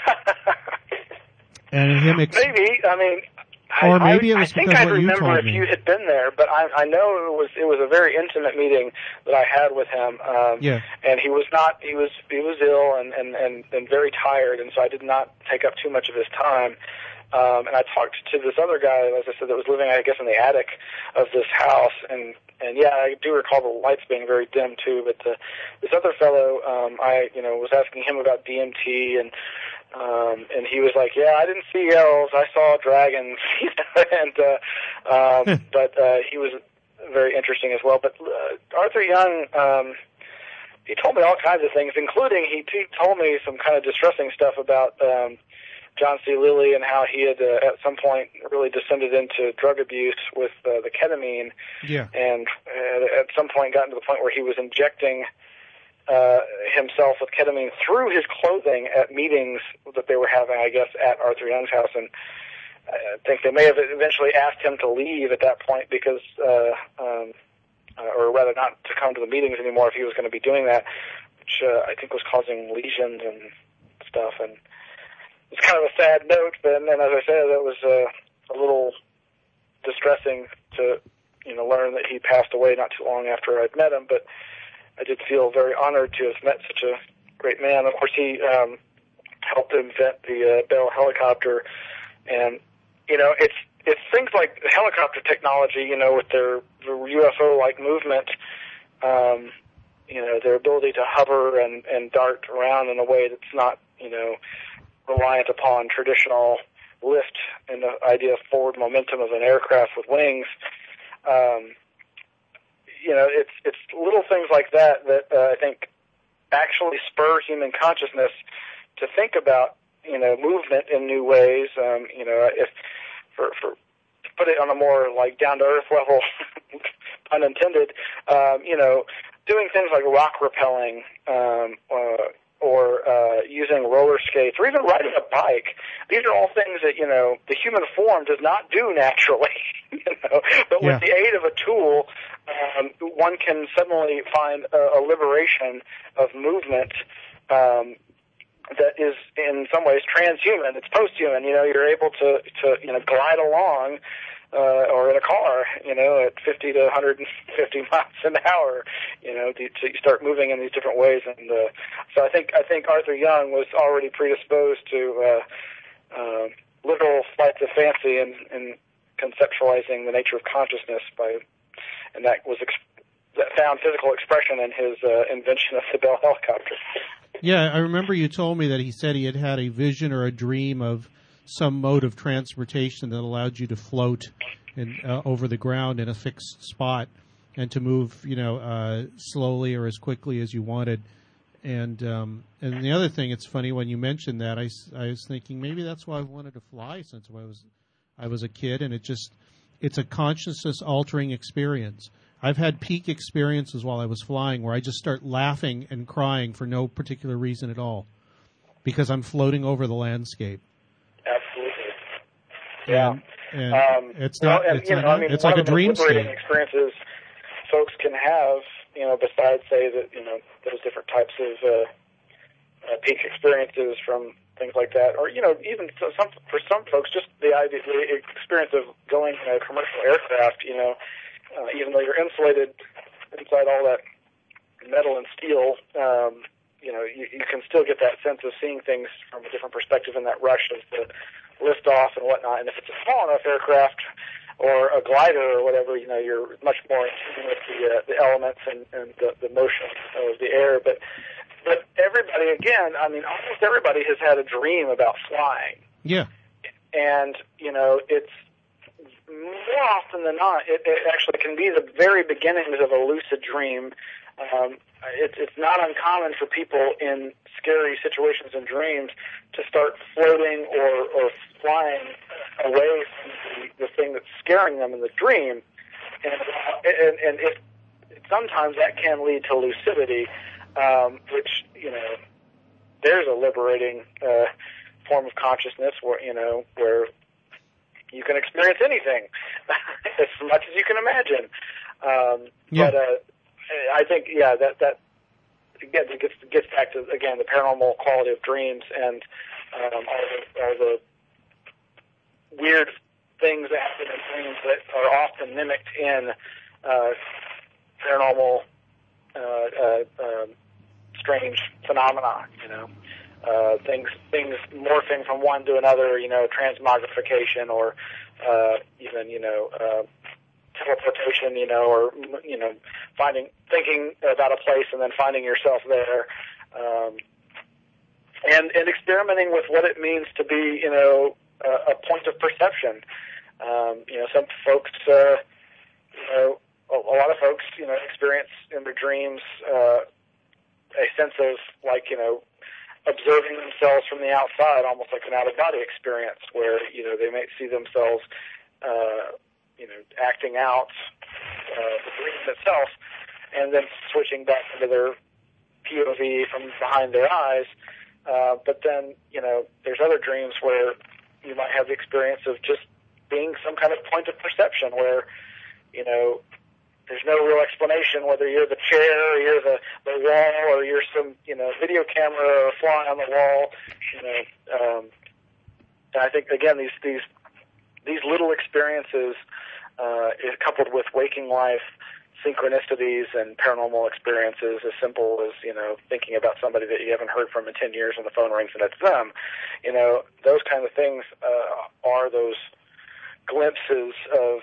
And him maybe, I mean... Or maybe it was because what you told me. I think I'd remember if you had been there, but I know it was a very intimate meeting that I had with him. Yeah. And he was ill and very tired, and so I did not take up too much of his time. And I talked to this other guy, as I said, that was living, I guess, in the attic of this house, and yeah, I do recall the lights being very dim too. But this other fellow, I was asking him about DMT and And he was like, yeah, I didn't see elves, I saw dragons, but he was very interesting as well. But Arthur Young, he told me all kinds of things, including he told me some kind of distressing stuff about John C. Lilly and how he had at some point really descended into drug abuse with the ketamine, and at some point gotten to the point where he was injecting himself with ketamine through his clothing at meetings that they were having, I guess, at Arthur Young's house. And I think they may have eventually asked him to leave at that point because, or rather not to come to the meetings anymore if he was going to be doing that, which I think was causing lesions and stuff. And it's kind of a sad note, but then, as I said, it was a little distressing to, learn that he passed away not too long after I'd met him, but I did feel very honored to have met such a great man. Of course, he helped invent the Bell helicopter, and it's things like helicopter technology, with their UFO-like movement, their ability to hover and dart around in a way that's not, reliant upon traditional lift and the idea of forward momentum of an aircraft with wings. It's little things like that I think actually spur human consciousness to think about, movement in new ways. If for to put it on a more like down to earth level, pun intended, doing things like rock rappelling, or using roller skates, or even riding a bike. These are all things that, the human form does not do naturally, but with the aid of a tool, one can suddenly find a liberation of movement that is in some ways transhuman. It's post-human. You're able to glide along or in a car, at 50 to 150 miles an hour, to start moving in these different ways. And so I think Arthur Young was already predisposed to literal flights of fancy and conceptualizing the nature of consciousness and that found physical expression in his invention of the Bell helicopter. Yeah, I remember you told me that he said he had a vision or a dream of some mode of transportation that allowed you to float over the ground in a fixed spot and to move, slowly or as quickly as you wanted. And the other thing, it's funny when you mentioned that, I was thinking maybe that's why I wanted to fly since I was a kid, and it's a consciousness altering experience. I've had peak experiences while I was flying where I just start laughing and crying for no particular reason at all because I'm floating over the landscape. Absolutely. Yeah. And it's not. It's like a dream state. Experiences folks can have, besides say that those different types of peak experiences from things like that, or even for some folks, just the experience of going in a commercial aircraft. Even though you're insulated inside all that metal and steel, you can still get that sense of seeing things from a different perspective in that rush of the lift off and whatnot. And if it's a small enough aircraft or a glider or whatever, you're much more in tune with the elements and the motion of the air. But everybody, again, almost everybody has had a dream about flying. Yeah. And, it's more often than not, it actually can be the very beginnings of a lucid dream. It's not uncommon for people in scary situations and dreams to start floating or flying away from the thing that's scaring them in the dream. And sometimes that can lead to lucidity, which, there's a liberating form of consciousness where you can experience anything as much as you can imagine. But I think, that again, it gets back to, again, the paranormal quality of dreams and all the weird things that happen in dreams that are often mimicked in paranormal strange phenomena, things morphing from one to another, transmogrification or even, teleportation, or, thinking about a place and then finding yourself there, and experimenting with what it means to be, a point of perception. Some folks, a lot of folks, experience in their dreams a sense of observing themselves from the outside, almost like an out-of-body experience, where they might see themselves, acting out the dream itself, and then switching back into their POV from behind their eyes. But then, there's other dreams where you might have the experience of just being some kind of point of perception where, there's no real explanation whether you're the chair or you're the wall or you're some, video camera or a fly on the wall, and I think, again, these little experiences, coupled with waking life synchronicities and paranormal experiences as simple as, thinking about somebody that you haven't heard from in 10 years and the phone rings and it's them, those kind of things are those glimpses of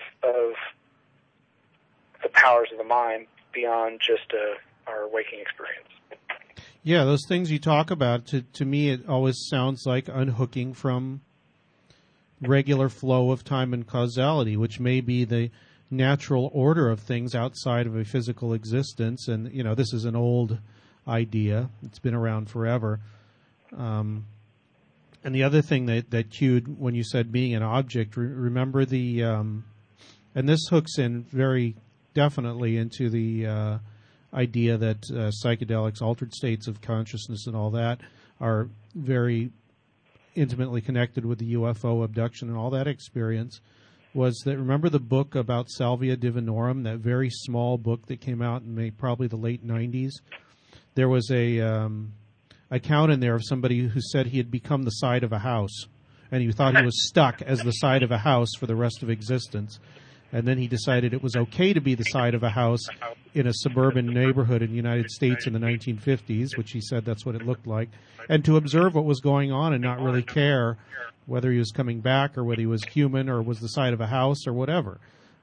the powers of the mind beyond just our waking experience. Yeah, those things you talk about, to me, it always sounds like unhooking from regular flow of time and causality, which may be the natural order of things outside of a physical existence. And, this is an old idea. It's been around forever. And the other thing that cued when you said being an object, remember and this hooks in very definitely into the idea that psychedelics, altered states of consciousness and all that are very intimately connected with the UFO abduction and all that experience, was that, remember the book about Salvia Divinorum, that very small book that came out in probably the late 90s? There was a account in there of somebody who said he had become the side of a house, and he thought he was stuck as the side of a house for the rest of existence. And then he decided it was okay to be the side of a house in a suburban neighborhood in the United States in the 1950s, which he said that's what it looked like, and to observe what was going on and not really care whether he was coming back or whether he was human or was the side of a house or whatever,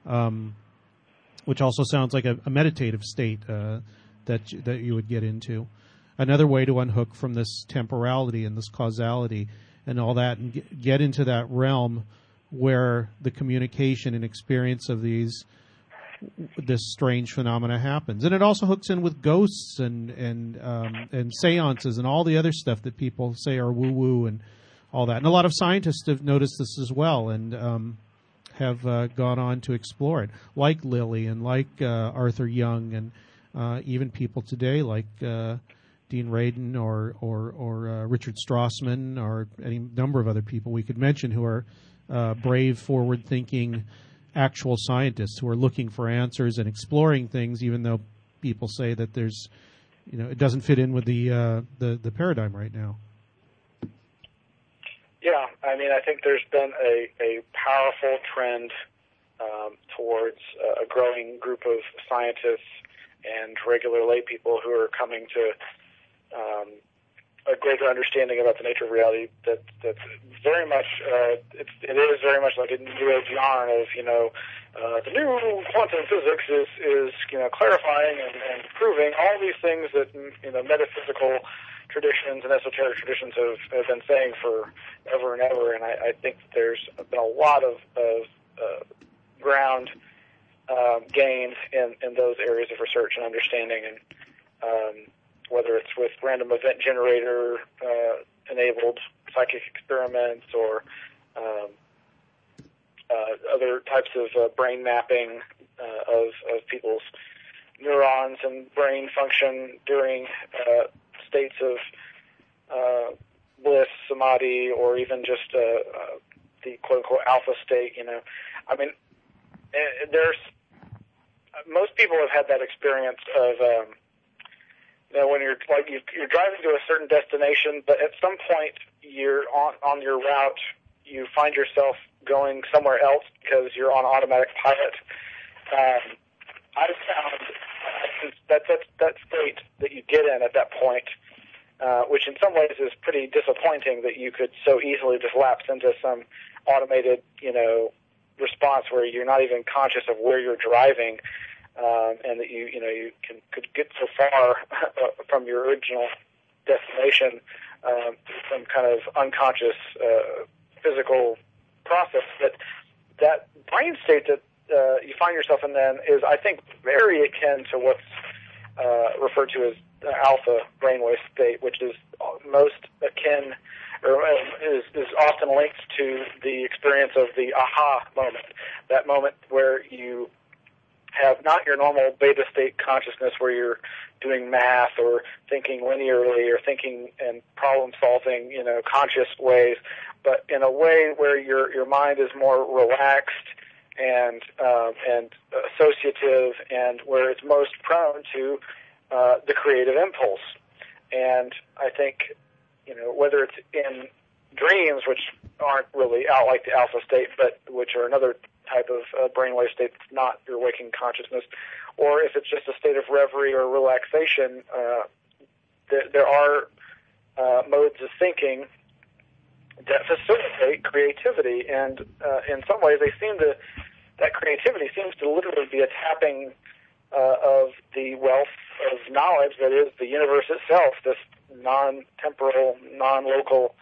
which also sounds like a meditative state that you would get into. Another way to unhook from this temporality and this causality and all that and get into that realm where the communication and experience of this strange phenomena happens. And it also hooks in with ghosts and seances and all the other stuff that people say are woo-woo and all that. And a lot of scientists have noticed this as well and have gone on to explore it, like Lilly and like Arthur Young and even people today like Dean Radin or Richard Strassman or any number of other people we could mention who are brave, forward-thinking, actual scientists who are looking for answers and exploring things, even though people say that there's, it doesn't fit in with the paradigm right now. Yeah, I think there's been a powerful trend towards a growing group of scientists and regular lay people who are coming to a greater understanding about the nature of reality that's very much it is very much like a New Age yarn of the new quantum physics is clarifying and proving all these things that metaphysical traditions and esoteric traditions have been saying for ever and ever. And I think there's been a lot of ground gained in those areas of research and understanding, and whether it's with random event generator enabled psychic experiments or other types of brain mapping of people's neurons and brain function during states of bliss, samadhi, or even just the quote-unquote alpha state. There's most people have had that experience of when you're driving to a certain destination, but at some point you're on your route, you find yourself going somewhere else because you're on automatic pilot. I've found that state that you get in at that point, which in some ways is pretty disappointing that you could so easily just lapse into some automated, response where you're not even conscious of where you're driving. And that you could get so far from your original destination some kind of unconscious physical process. That brain state that you find yourself in then is, I think, very akin to what's referred to as alpha brainwave state, which is most akin, or is often linked to the experience of the aha moment, that moment where you have not your normal beta state consciousness where you're doing math or thinking linearly or thinking and problem solving, conscious ways, but in a way where your mind is more relaxed and associative, and where it's most prone to the creative impulse. And I think, whether it's in dreams, which aren't really out like the alpha state, but which are another type of brainwave state that's not your waking consciousness, or if it's just a state of reverie or relaxation, there are modes of thinking that facilitate creativity, and in some ways that creativity seems to literally be a tapping of the wealth of knowledge that is the universe itself, this non-temporal, non-local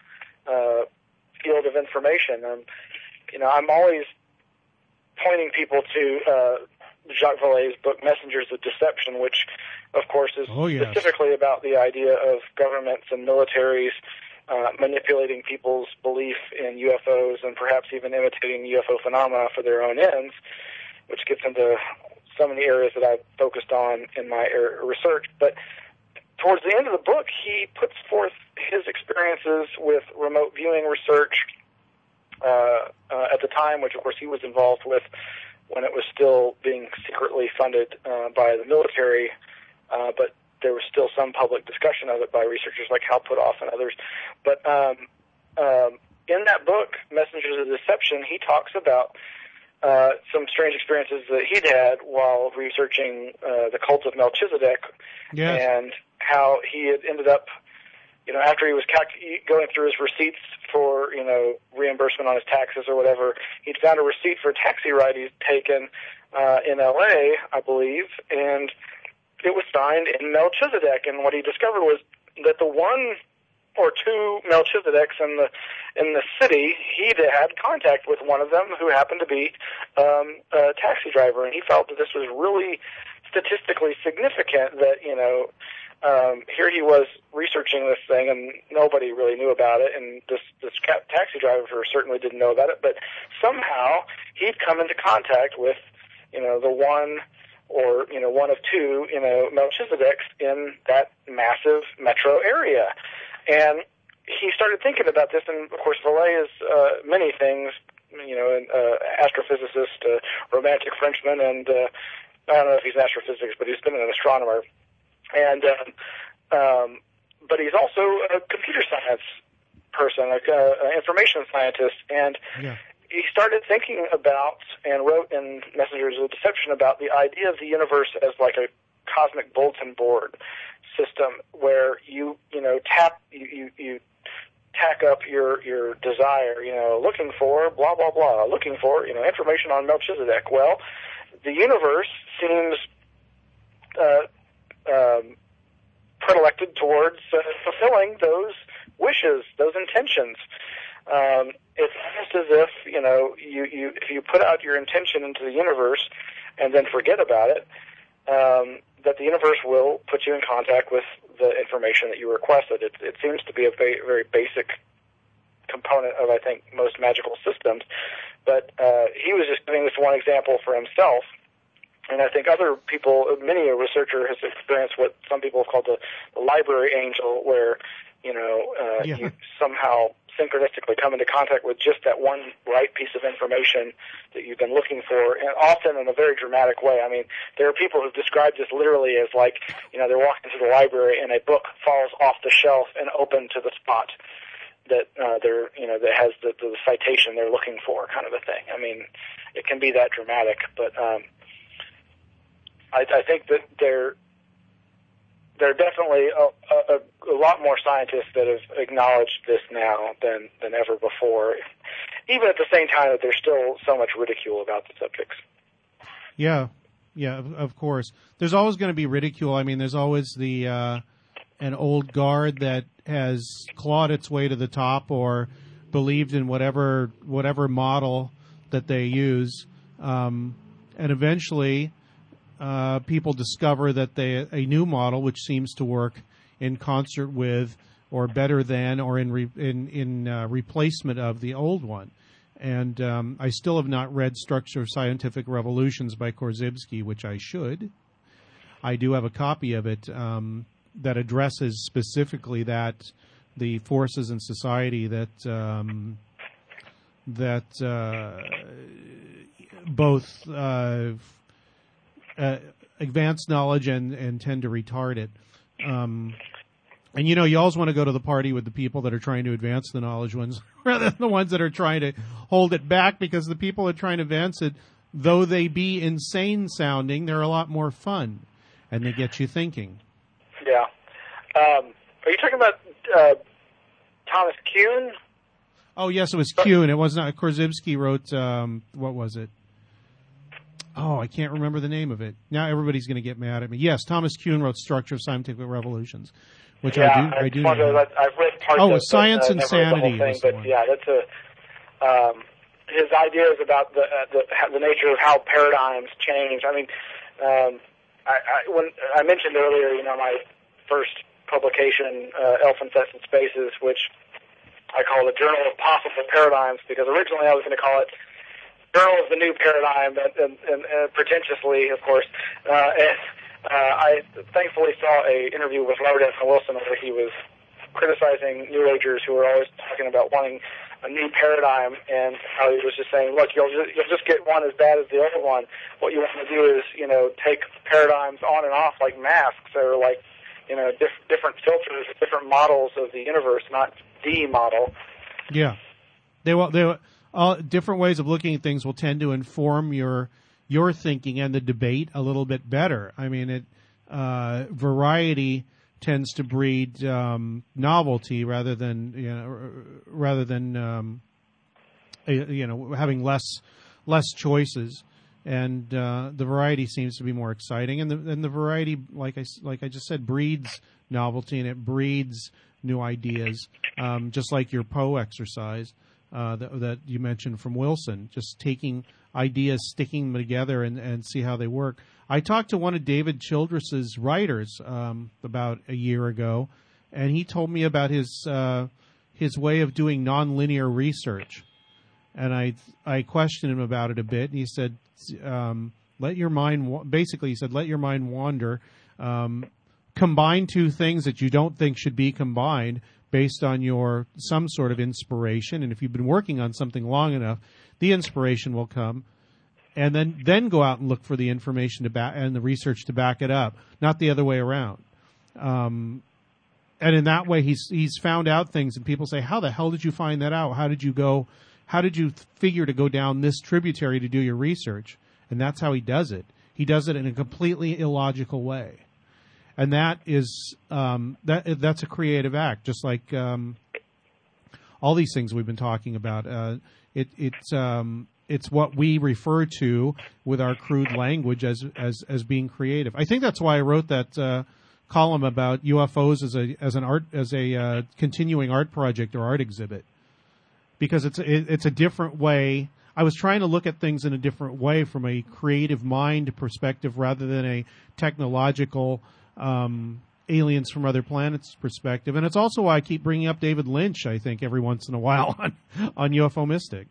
field of information. I'm always pointing people to Jacques Vallée's book Messengers of Deception, which, of course, is specifically about the idea of governments and militaries manipulating people's belief in UFOs and perhaps even imitating UFO phenomena for their own ends, which gets into so many areas that I've focused on in my research. But towards the end of the book, he puts forth his experiences with remote viewing research at the time, which, of course, he was involved with when it was still being secretly funded by the military, but there was still some public discussion of it by researchers like Hal Puthoff and others. But in that book, Messengers of Deception, he talks about some strange experiences that he'd had while researching the cult of Melchizedek, and how he had ended up, after he was going through his receipts for, reimbursement on his taxes or whatever, he'd found a receipt for a taxi ride he'd taken in L.A., I believe, and it was signed in Melchizedek. And what he discovered was that the one or two Melchizedeks in the city, he'd had contact with one of them who happened to be a taxi driver, and he felt that this was really statistically significant that, here he was researching this thing, and nobody really knew about it, and this taxi driver certainly didn't know about it, but somehow he'd come into contact with, the one or, one of two, Melchizedeks in that massive metro area. And he started thinking about this, and of course Vallée is many things, an astrophysicist, a romantic Frenchman, and I don't know if he's an astrophysicist, but he's been an astronomer. And but he's also a computer science person, like an information scientist, and he started thinking about and wrote in Messengers of Deception about the idea of the universe as like a cosmic bulletin board system where you tack up your desire, looking for blah blah blah, looking for information on Melchizedek. Well, the universe seems predilected towards fulfilling those wishes, those intentions. It's almost as if if you put out your intention into the universe and then forget about it, that the universe will put you in contact with the information that you requested. It seems to be a very, very basic component of, I think, most magical systems. But he was just giving this one example for himself. And I think other people, many a researcher has experienced what some people have called the library angel, where, you somehow synchronistically come into contact with just that one right piece of information that you've been looking for, and often in a very dramatic way. I mean, there are people who've described this literally as like, they're walking through the library and a book falls off the shelf and open to the spot that that has the citation they're looking for, kind of a thing. I mean, it can be that dramatic, but I think that there are definitely a lot more scientists that have acknowledged this now than ever before, even at the same time that there's still so much ridicule about the subjects. Yeah, of course. There's always going to be ridicule. I mean, there's always the an old guard that has clawed its way to the top or believed in whatever model that they use, and eventually people discover that a new model which seems to work in concert with or better than or in replacement of the old one. And I still have not read Structure of Scientific Revolutions by Korzybski, which I should. I do have a copy of it that addresses specifically the forces in society that both advance knowledge and tend to retard it. And, you always want to go to the party with the people that are trying to advance the knowledge ones rather than the ones that are trying to hold it back, because the people that are trying to advance it, though they be insane sounding, they're a lot more fun and they get you thinking. Yeah. Are you talking about Thomas Kuhn? Oh, yes, it was Kuhn. It was not. Korzybski wrote, what was it? Oh, I can't remember the name of it. Now everybody's going to get mad at me. Yes, Thomas Kuhn wrote Structure of Scientific Revolutions, which I do know. I've read parts of it. Science Insanity. But yeah, that's his ideas about the nature of how paradigms change. I mean, when I mentioned earlier, my first publication, Elf-Infested Spaces, which I call the Journal of Possible Paradigms, because originally I was going to call it Journal of the New Paradigm, and pretentiously, of course. I thankfully saw an interview with Robert F. Wilson where he was criticizing New Agers who were always talking about wanting a new paradigm, and how he was just saying, look, you'll just get one as bad as the other one. What you want to do is, take paradigms on and off like masks, or like, different filters, different models of the universe, not the model. Yeah. Different ways of looking at things will tend to inform your thinking and the debate a little bit better. I mean, variety tends to breed novelty rather than having less choices, and the variety seems to be more exciting. And the variety, like I just said, breeds novelty, and it breeds new ideas. Just like your Poe exercise that you mentioned from Wilson, just taking ideas, sticking them together, and see how they work. I talked to one of David Childress's writers about a year ago, and he told me about his way of doing nonlinear research. And I questioned him about it a bit, and he said, let your mind wander, combine two things that you don't think should be combined based on some sort of inspiration. And if you've been working on something long enough, the inspiration will come, and then go out and look for the information and the research to back it up, not the other way around. And in that way, he's found out things, and people say, how the hell did you find that out? How did you figure to go down this tributary to do your research? And that's how he does it. He does it in a completely illogical way. And that is that's a creative act, just like all these things we've been talking about. It's what we refer to with our crude language as being creative. I think that's why I wrote that column about UFOs as a continuing art project or art exhibit, because it's a different way. I was trying to look at things in a different way from a creative mind perspective rather than a technological aliens from other planets perspective. And it's also why I keep bringing up David Lynch, I think, every once in a while on UFO Mystic.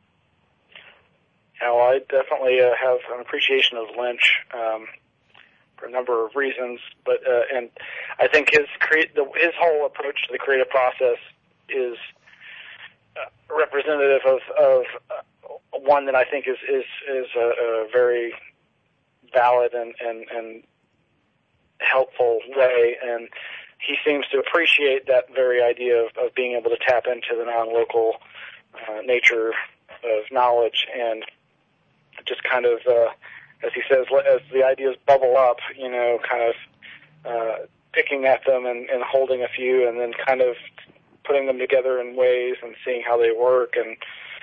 Yeah, well, I definitely have an appreciation of Lynch for a number of reasons, but and I think his whole approach to the creative process is representative of one that I think is a very valid and helpful way, and he seems to appreciate that very idea of being able to tap into the non-local nature of knowledge, and just kind of, as he says, as the ideas bubble up, kind of picking at them and holding a few, and then kind of putting them together in ways and seeing how they work. And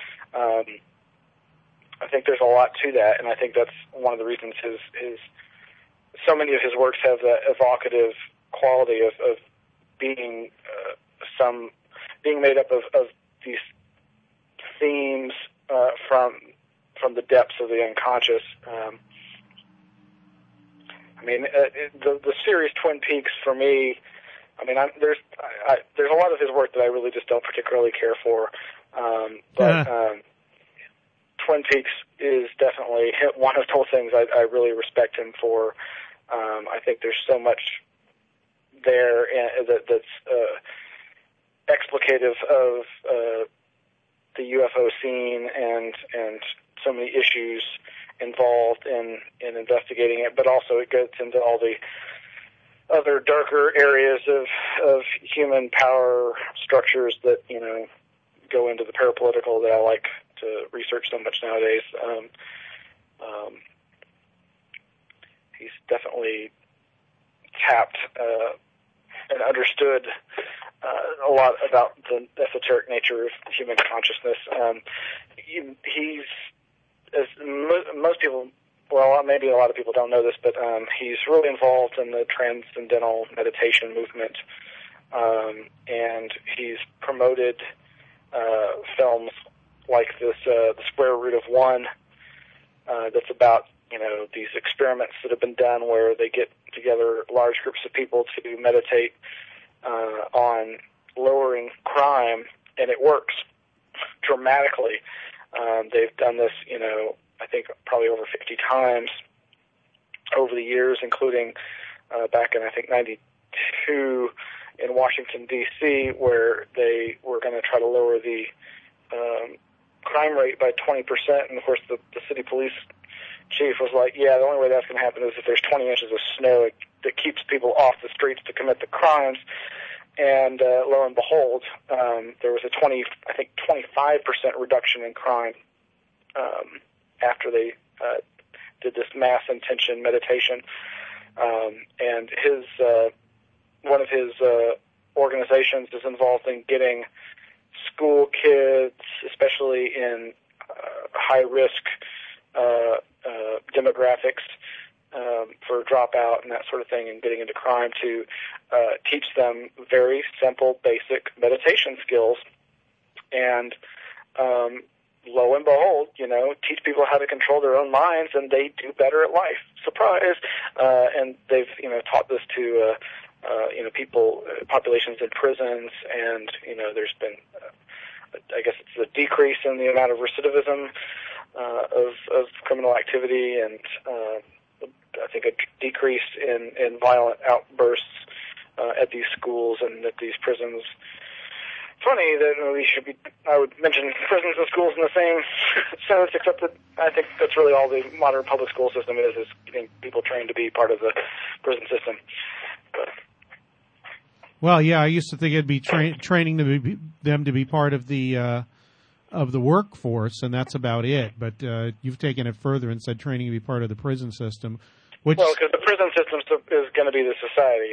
I think there's a lot to that, and I think that's one of the reasons his so many of his works have that evocative quality of being made up of these themes from the depths of the unconscious. The series Twin Peaks for me. I mean, there's a lot of his work that I really just don't particularly care for, but Twin Peaks is definitely one of those things I really respect him for. I think there's so much there that's explicative of the UFO scene and so many issues involved in investigating it, but also it gets into all the other darker areas of human power structures that, go into the parapolitical that I like to research so much nowadays. He's definitely tapped and understood a lot about the esoteric nature of human consciousness. He's, as most people, well, maybe a lot of people don't know this, but he's really involved in the transcendental meditation movement, and he's promoted films like this, The Square Root of One, that's about, these experiments that have been done where they get together large groups of people to meditate on lowering crime, and it works dramatically. They've done this, I think probably over 50 times over the years, including back in, I think, 92 in Washington, D.C., where they were going to try to lower the crime rate by 20%. And, of course, the city police chief was like, yeah, the only way that's going to happen is if there's 20 inches of snow that keeps people off the streets to commit the crimes. And lo and behold, there was a 25% reduction in crime after they did this mass intention meditation. And one of his organizations is involved in getting school kids, especially in high-risk demographics, for dropout and that sort of thing, and getting into crime, to teach them very simple, basic meditation skills. And lo and behold, teach people how to control their own minds, and they do better at life. Surprise! And they've, taught this to, people, populations in prisons, and, there's been, I guess it's a decrease in the amount of recidivism of criminal activity, and I think a decrease in violent outbursts at these schools and at these prisons. Funny that I would mention prisons and schools in the same sentence, except that I think that's really all the modern public school system is getting people trained to be part of the prison system. But, well, yeah, I used to think it'd be training them to be part of the workforce, and that's about it. But you've taken it further and said training to be part of the prison system. Well, because the prison system is going to be the society,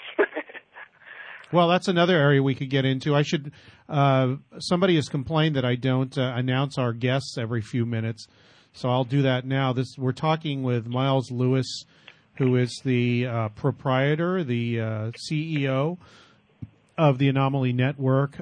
Well, that's another area we could get into. Somebody has complained that I don't announce our guests every few minutes, so I'll do that now. We're talking with Miles Lewis, who is the proprietor, the CEO of the Anomaly Network,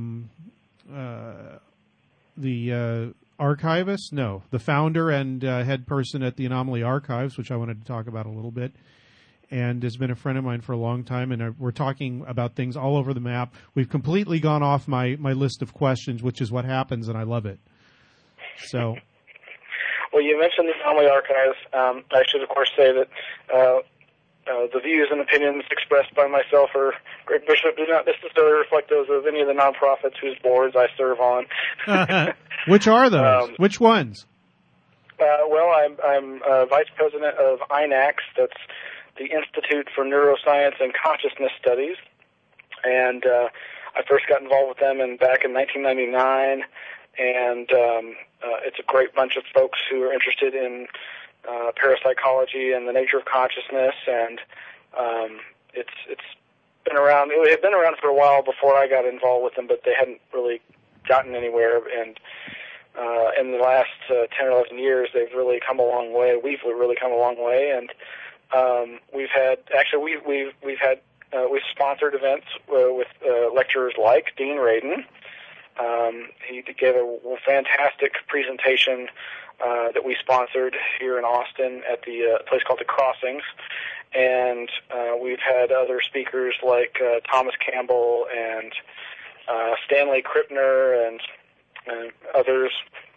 the archivist? No, the founder and head person at the Anomaly Archives, which I wanted to talk about a little bit, and has been a friend of mine for a long time, and we're talking about things all over the map. We've completely gone off my list of questions, which is what happens, and I love it. So, well, you mentioned the Anomaly Archives. I should, of course, say that the views and opinions expressed by myself or Greg Bishop do not necessarily reflect those of any of the nonprofits whose boards I serve on. Which are those? Which ones? Well, I'm vice president of INACS. That's the Institute for Neuroscience and Consciousness Studies, and I first got involved with them back in 1999, and it's a great bunch of folks who are interested in parapsychology and the nature of consciousness, and it's been around. It had been around for a while before I got involved with them, but they hadn't really gotten anywhere, and in the last 10 or 11 years, they've really come a long way. We've really come a long way, and we've had we've sponsored events with lecturers like Dean Radin. He gave a fantastic presentation that we sponsored here in Austin at the place called The Crossings. And we've had other speakers like Thomas Campbell and Stanley Krippner and others.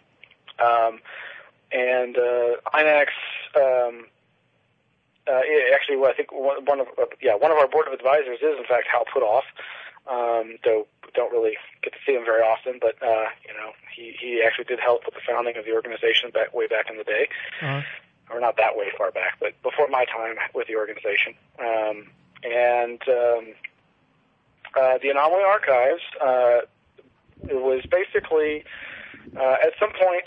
And INAX, actually, I think one of our board of advisors is, in fact, Hal Puthoff, though don't really get to see him very often, but, he actually did help with the founding of the organization way back in the day. Uh-huh. Or not that way far back, but before my time with the organization. The Anomaly Archives, it was basically, at some point,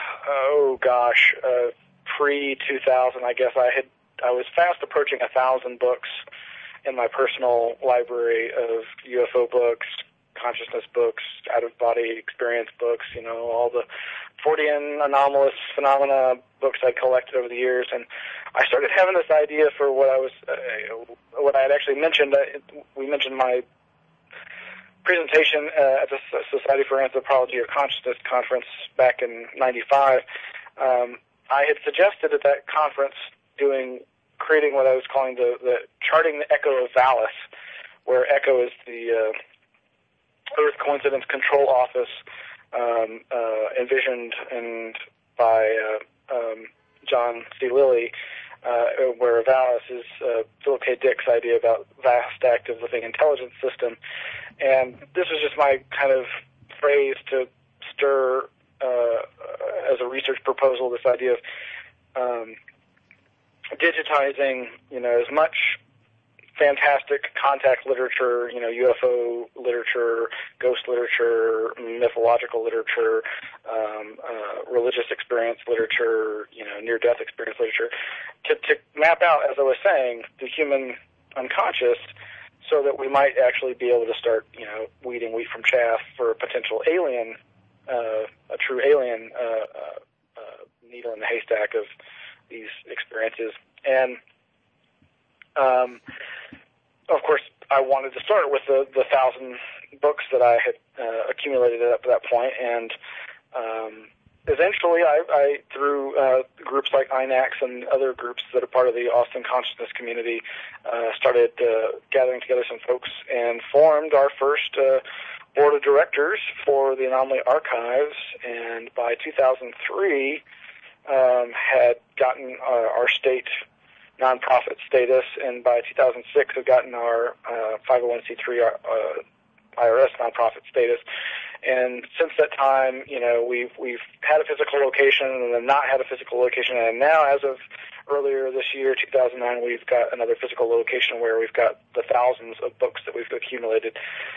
pre-2000, I guess I was fast approaching 1,000 books in my personal library of UFO books, consciousness books, out-of-body experience books, all the Fortean anomalous phenomena books I collected over the years. And I started having this idea for what I had actually mentioned. We mentioned my presentation at the Society for Anthropology of Consciousness conference back in '95. I had suggested at that conference creating what I was calling the Charting the Echo of Valis, where ECHO is the Earth Coincidence Control Office, envisioned by John C. Lilly, where Valis is Philip K. Dick's idea about vast active living intelligence system. And this was just my kind of phrase to stir, as a research proposal, this idea of digitizing, as much fantastic contact literature, UFO literature, ghost literature, mythological literature, religious experience literature, near-death experience literature, to map out, as I was saying, the human unconscious, so that we might actually be able to start, weeding wheat from chaff for a potential alien, a true alien needle in the haystack of these experiences. And of course, I wanted to start with the 1,000 books that I had accumulated up to that point, and eventually I through groups like INAX and other groups that are part of the Austin Consciousness community, started gathering together some folks and formed our first board of directors for the Anomaly Archives, and by 2003 had gotten our state nonprofit status, and by 2006 have gotten our 501c3 IRS nonprofit status. And since that time, we've had a physical location and then not had a physical location, and now, as of earlier this year, 2009, we've got another physical location where we've got the thousands of books that we've accumulated.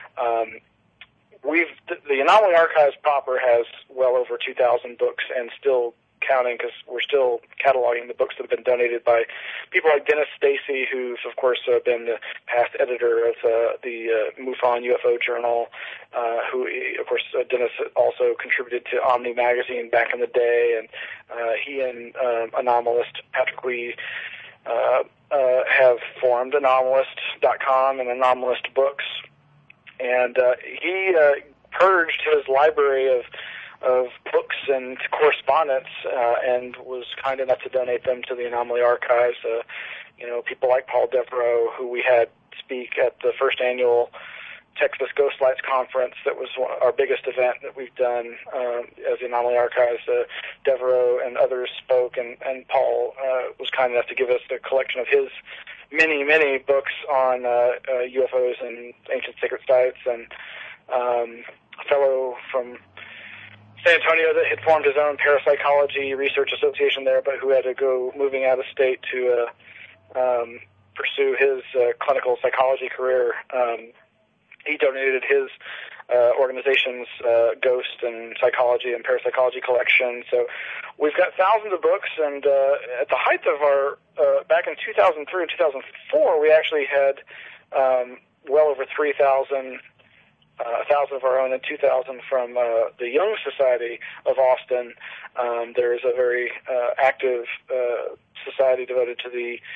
The Anomaly Archives proper has well over 2,000 books, and still counting, because we're still cataloging the books that have been donated by people like Dennis Stacy, who's, of course, been the past editor of the MUFON UFO Journal, who, of course, Dennis also contributed to Omni Magazine back in the day, and he and anomalist Patrick Lee have formed Anomalist.com and Anomalist Books, and he purged his library of books and correspondence, and was kind enough to donate them to the Anomaly Archives. People like Paul Devereaux, who we had speak at the first annual Texas Ghost Lights Conference. That was our biggest event that we've done as the Anomaly Archives. Devereaux and others spoke, and Paul was kind enough to give us a collection of his many, many books on UFOs and ancient sacred sites, and a fellow from San Antonio that had formed his own parapsychology research association there, but who had to go moving out of state to pursue his clinical psychology career. He donated his organization's ghost and psychology and parapsychology collection. So we've got thousands of books, and at the height of our, back in 2003 and 2004, we actually had well over 3,000, 1,000 of our own and 2,000 from the Young Society of Austin. There's a very active society devoted to the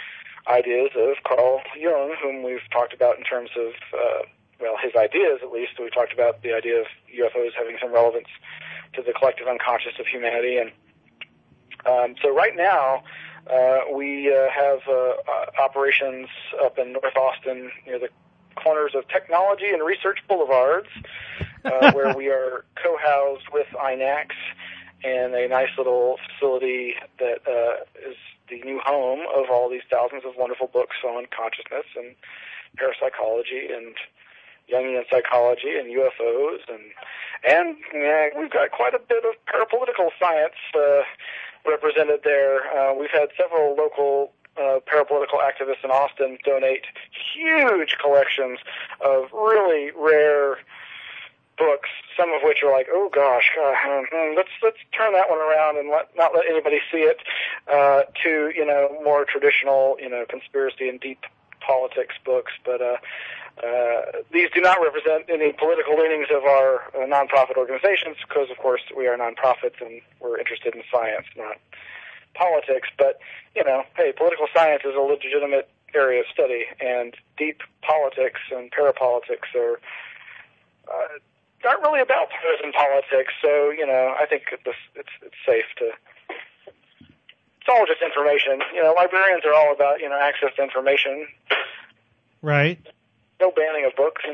ideas of Carl Jung, whom we've talked about in terms of, his ideas at least. We've talked about the idea of UFOs having some relevance to the collective unconscious of humanity. And so right now, we have operations up in North Austin near the corners of Technology and Research Boulevards, where we are co-housed with INAX in a nice little facility that is the new home of all these thousands of wonderful books on consciousness and parapsychology and Jungian psychology and UFOs, and we've got quite a bit of parapolitical science represented there. We've had several local parapolitical activists in Austin donate huge collections of really rare books, some of which are like, oh gosh, let's turn that one around and not let anybody see it, to more traditional conspiracy and deep politics books, but these do not represent any political leanings of our nonprofit organizations, because of course we are nonprofits and we're interested in science, not politics. But hey, political science is a legitimate area of study, and deep politics and parapolitics are aren't really about partisan politics. So I think it's safe to. It's all just information. Librarians are all about access to information. Right. No banning of books.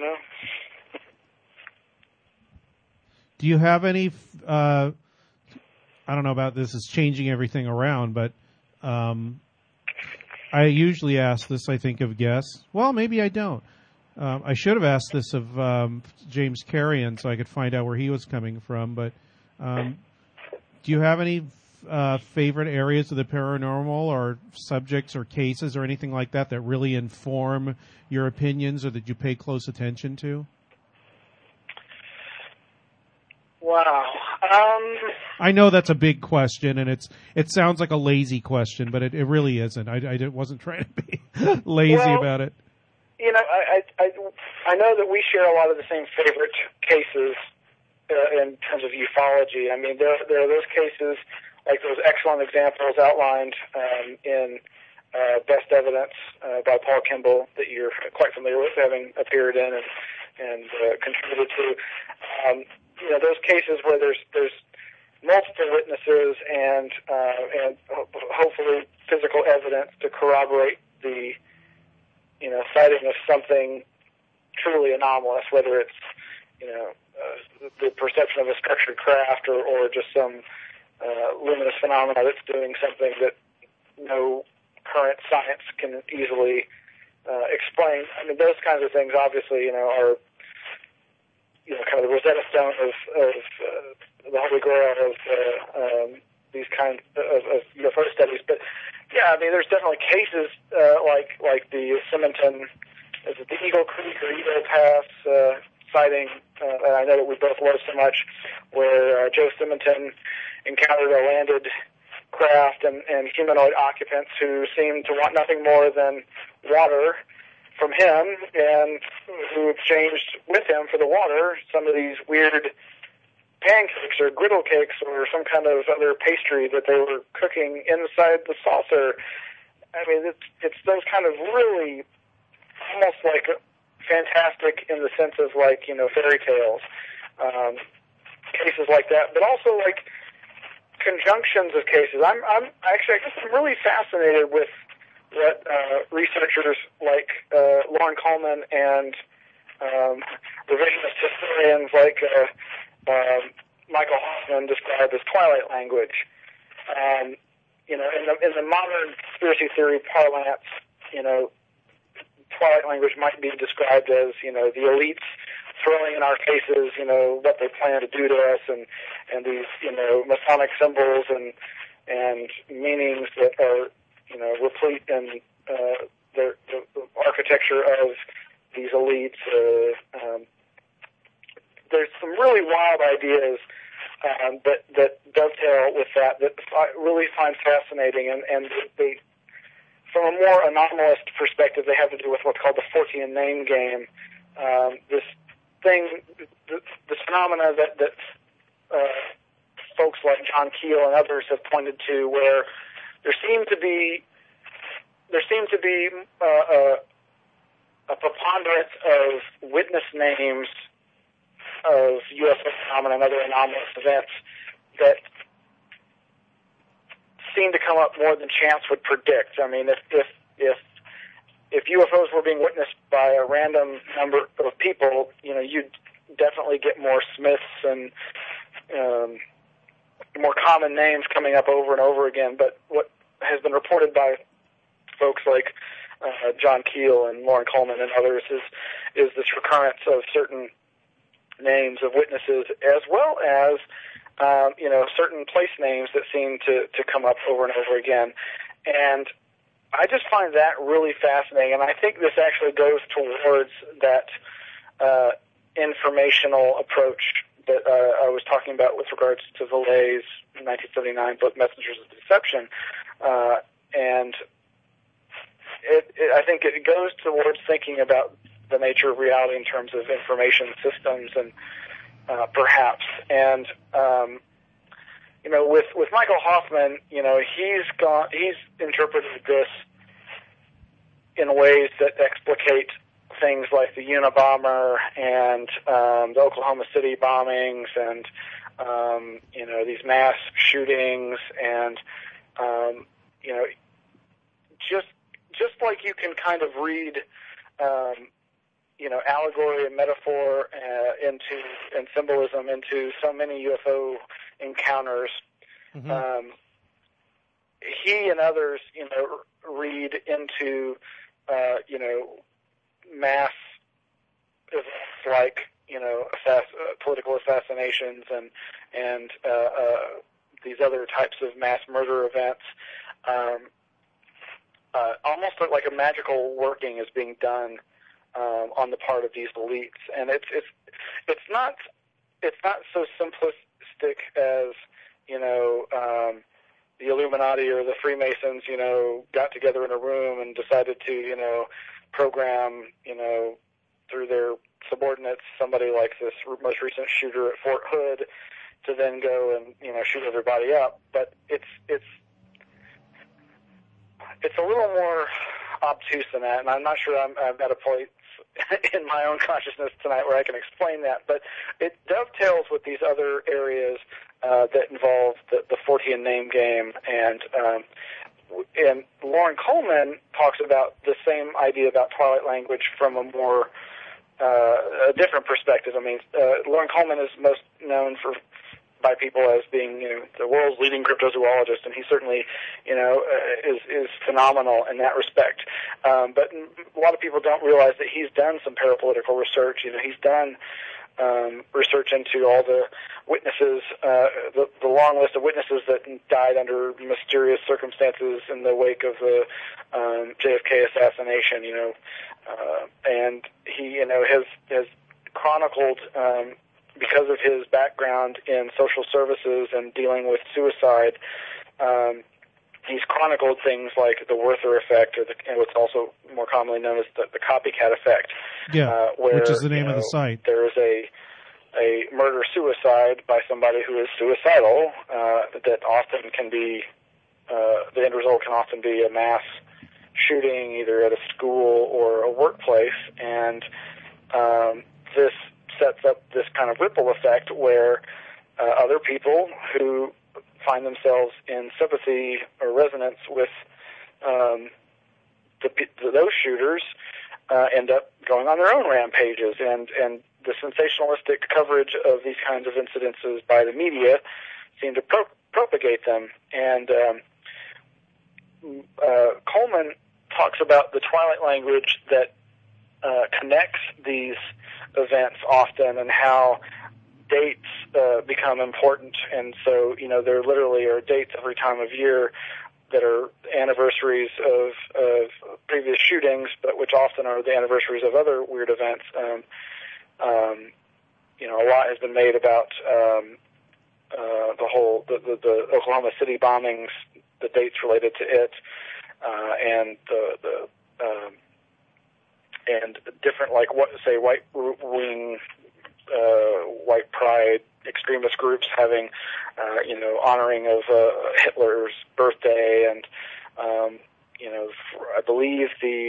Do you have any? I don't know about this. Is changing everything around, but I usually ask this. I think of guests. Well, maybe I don't. I should have asked this of James Carrion so I could find out where he was coming from. But do you have any favorite areas of the paranormal or subjects or cases or anything like that that really inform your opinions or that you pay close attention to? Wow. I know that's a big question, and it sounds like a lazy question, but it really isn't. I wasn't trying to be lazy about it. I know that we share a lot of the same favorite cases in terms of ufology. I mean, there are those cases, like those excellent examples outlined in Best Evidence by Paul Kimball that you're quite familiar with, having appeared in and contributed to. Those cases where there's multiple witnesses and hopefully physical evidence to corroborate the sighting of something truly anomalous, whether it's the perception of a structured craft or just some luminous phenomena that's doing something that no current science can easily explain. I mean, those kinds of things obviously are kind of the Rosetta Stone of the Holy Grail of these kinds of UFO studies. But yeah, I mean, there's definitely cases like the Simonton, is it the Eagle Creek or Eagle Pass sighting, and I know that we both love so much, where Joe Simonton encountered a landed craft and humanoid occupants who seemed to want nothing more than water from him, and who exchanged with him for the water some of these weird pancakes or griddle cakes or some kind of other pastry that they were cooking inside the saucer. I mean, it's those kind of really almost like fantastic in the sense of like, fairy tales, cases like that, but also like conjunctions of cases. I guess I'm really fascinated with what researchers like Lauren Coleman and revisionist historians like Michael Hoffman describe as twilight language. In the modern conspiracy theory parlance, twilight language might be described as, the elites throwing in our faces, what they plan to do to us, and these, Masonic symbols and meanings that are, replete in the architecture of these elites. There's some really wild ideas that dovetail with that I really find fascinating, and they, from a more anomalous perspective, they have to do with what's called the Fortean name game. This thing, this phenomena that folks like John Keel and others have pointed to, where there seem to be there seemed to be a preponderance of witness names of UFO phenomena and other anomalous events that seemed to come up more than chance would predict. I mean, if UFOs were being witnessed by a random number of people, you'd definitely get more Smiths and more common names coming up over and over again. But what has been reported by folks like John Keel and Loren Coleman and others is this recurrence of certain names of witnesses, as well as certain place names that seem to come up over and over again. And I just find that really fascinating, and I think this actually goes towards that informational approach that I was talking about with regards to Vallee's 1979 book, Messengers of Deception. And I think it goes towards thinking about the nature of reality in terms of information systems and perhaps. And with Michael Hoffman, he's interpreted this in ways that explicate things like the Unabomber and the Oklahoma City bombings and these mass shootings and just like you can kind of read allegory and metaphor and symbolism into so many UFO encounters. Mm-hmm. He and others, read into, mass events like, political assassinations and these other types of mass murder events. Almost like a magical working is being done on the part of these elites, and it's not so simplistic as the Illuminati or the Freemasons got together in a room and decided to program through their subordinates somebody like this most recent shooter at Fort Hood to then go and shoot everybody up. But it's a little more obtuse than that, and I'm not sure I'm at a point in my own consciousness tonight where I can explain that, but it dovetails with these other areas that involve the Fortean name game, and Loren Coleman talks about the same idea about Twilight language from a more a different perspective. I mean, Loren Coleman is most known by people as being, the world's leading cryptozoologist, and he certainly, is phenomenal in that respect. But a lot of people don't realize that he's done some parapolitical research. He's done research into all the witnesses, the long list of witnesses that died under mysterious circumstances in the wake of the JFK assassination. And he, has chronicled. Because of his background in social services and dealing with suicide, he's chronicled things like the Werther effect, or what's also more commonly known as the copycat effect. Yeah, where, which is the name of the site. There is a murder-suicide by somebody who is suicidal that often can be, the end result can often be a mass shooting either at a school or a workplace, and this sets up this kind of ripple effect where other people who find themselves in sympathy or resonance with those shooters end up going on their own rampages, and the sensationalistic coverage of these kinds of incidences by the media seem to propagate them. And Coleman talks about the Twilight language that connects these events often, and how dates become important. And so, there literally are dates every time of year that are anniversaries of previous shootings, but which often are the anniversaries of other weird events. A lot has been made about the Oklahoma City bombings, the dates related to it, and and different, like, white wing, white pride extremist groups having, honoring of Hitler's birthday, and I believe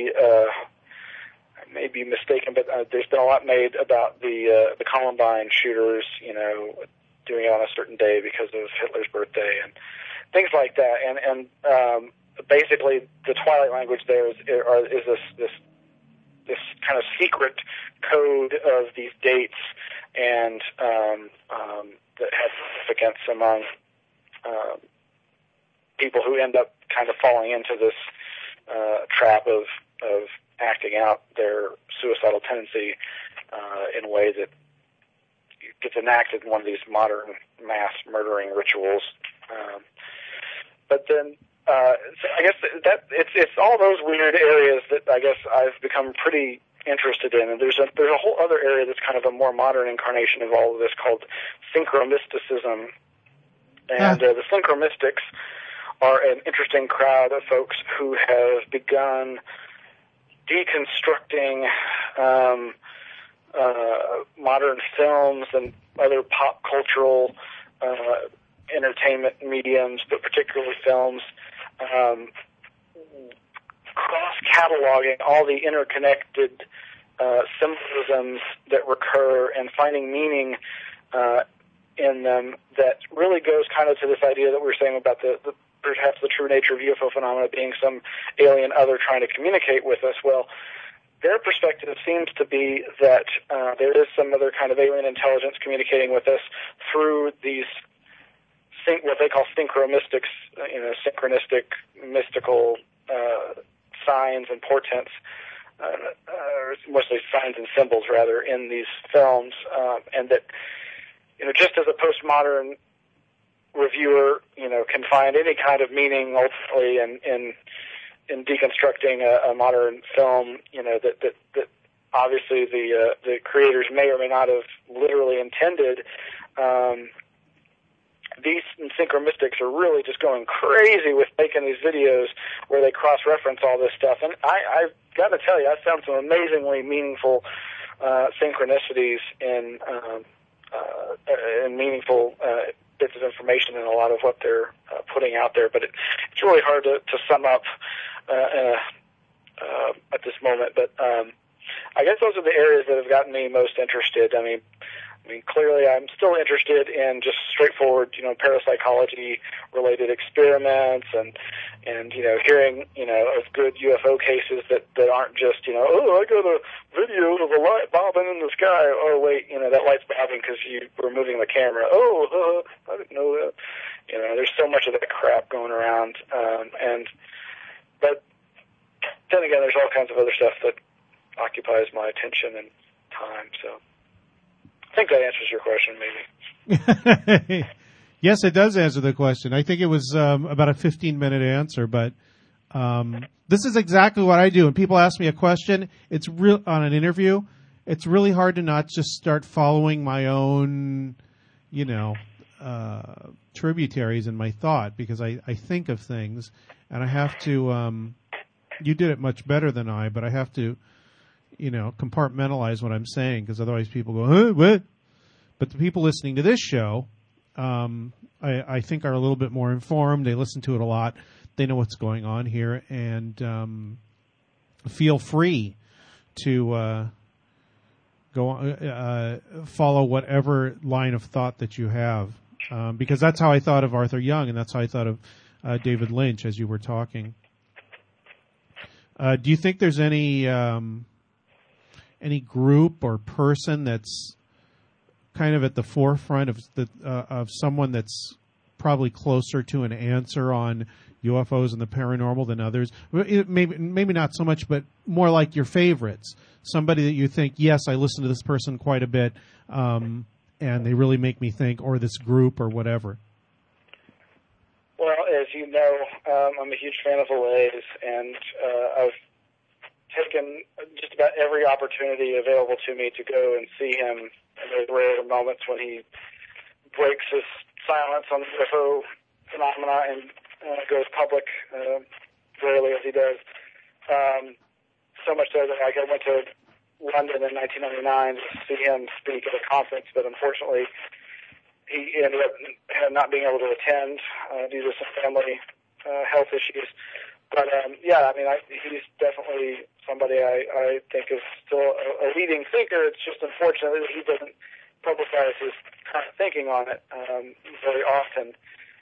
I may be mistaken, but there's been a lot made about the Columbine shooters, doing it on a certain day because of Hitler's birthday and things like that. And basically, the Twilight language there is this kind of secret code of these dates and that has significance among people who end up kind of falling into this trap of acting out their suicidal tendency in a way that gets enacted in one of these modern mass murdering rituals. But then, so I guess that it's all those weird areas that I guess I've become pretty interested in. And there's a whole other area that's kind of a more modern incarnation of all of this called synchromysticism. And the synchromystics are an interesting crowd of folks who have begun deconstructing modern films and other pop cultural entertainment mediums, but particularly films, cross-cataloging all the interconnected symbolisms that recur and finding meaning in them that really goes kind of to this idea that we were saying about perhaps the true nature of UFO phenomena being some alien other trying to communicate with us. Well, their perspective seems to be that there is some other kind of alien intelligence communicating with us through these what they call synchromystics, synchronistic, mystical signs and portents, mostly signs and symbols, rather, in these films, and that, just as a postmodern reviewer, can find any kind of meaning ultimately in deconstructing a modern film, that obviously the creators may or may not have literally intended. These synchromystics are really just going crazy with making these videos where they cross-reference all this stuff. And I've got to tell you, I found some amazingly meaningful synchronicities in meaningful bits of information in a lot of what they're putting out there. But it's really hard to sum up at this moment. But I guess those are the areas that have gotten me most interested. I mean, clearly I'm still interested in just straightforward, parapsychology-related experiments and hearing, of good UFO cases that aren't just, I got a video of a light bobbing in the sky. Oh, wait, that light's bobbing because you were moving the camera. Oh, I didn't know that. There's so much of that crap going around. But then again, there's all kinds of other stuff that occupies my attention and time, so I think that answers your question, maybe. Yes, it does answer the question. I think it was about a 15-minute answer, but this is exactly what I do. When people ask me a question, it's real on an interview. It's really hard to not just start following my own, tributaries in my thought, because I think of things, and I have to. You did it much better than I, but I have to, compartmentalize what I'm saying, because otherwise people go, huh, what? But the people listening to this show, I think are a little bit more informed. They listen to it a lot. They know what's going on here, and feel free to follow whatever line of thought that you have, because that's how I thought of Arthur Young, and that's how I thought of David Lynch as you were talking. Do you think there's any group or person that's kind of at the forefront of someone that's probably closer to an answer on UFOs and the paranormal than others? Maybe not so much, but more like your favorites. Somebody that you think, yes, I listen to this person quite a bit, and they really make me think, or this group or whatever. Well, as you know, I'm a huge fan of Allays, and I've taken just about every opportunity available to me to go and see him in those rare moments when he breaks his silence on the UFO phenomena and goes public, rarely as he does. So much so that I went to London in 1999 to see him speak at a conference, but unfortunately he ended up not being able to attend due to some family health issues. But yeah, I mean, he's definitely somebody I think is still a leading thinker. It's just unfortunate that he doesn't publicize his current thinking on it very often.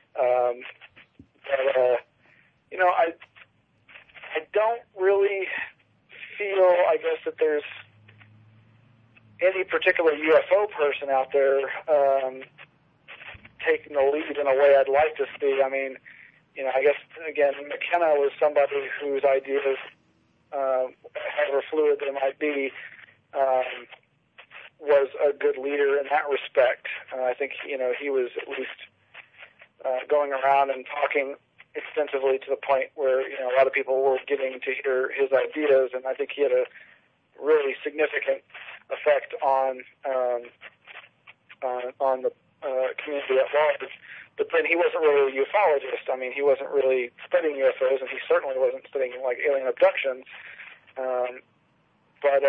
But you know, I don't really feel, I guess, that there's any particular UFO person out there taking the lead in a way I'd like to see. I mean, you know, I guess, again, McKenna was somebody whose ideas, however fluid they might be, was a good leader in that respect. I think, you know, he was at least going around and talking extensively to the point where, you know, a lot of people were getting to hear his ideas, and I think he had a really significant effect on the community at large. But then he wasn't really a ufologist. I mean, he wasn't really studying UFOs, and he certainly wasn't studying, like, alien abductions. But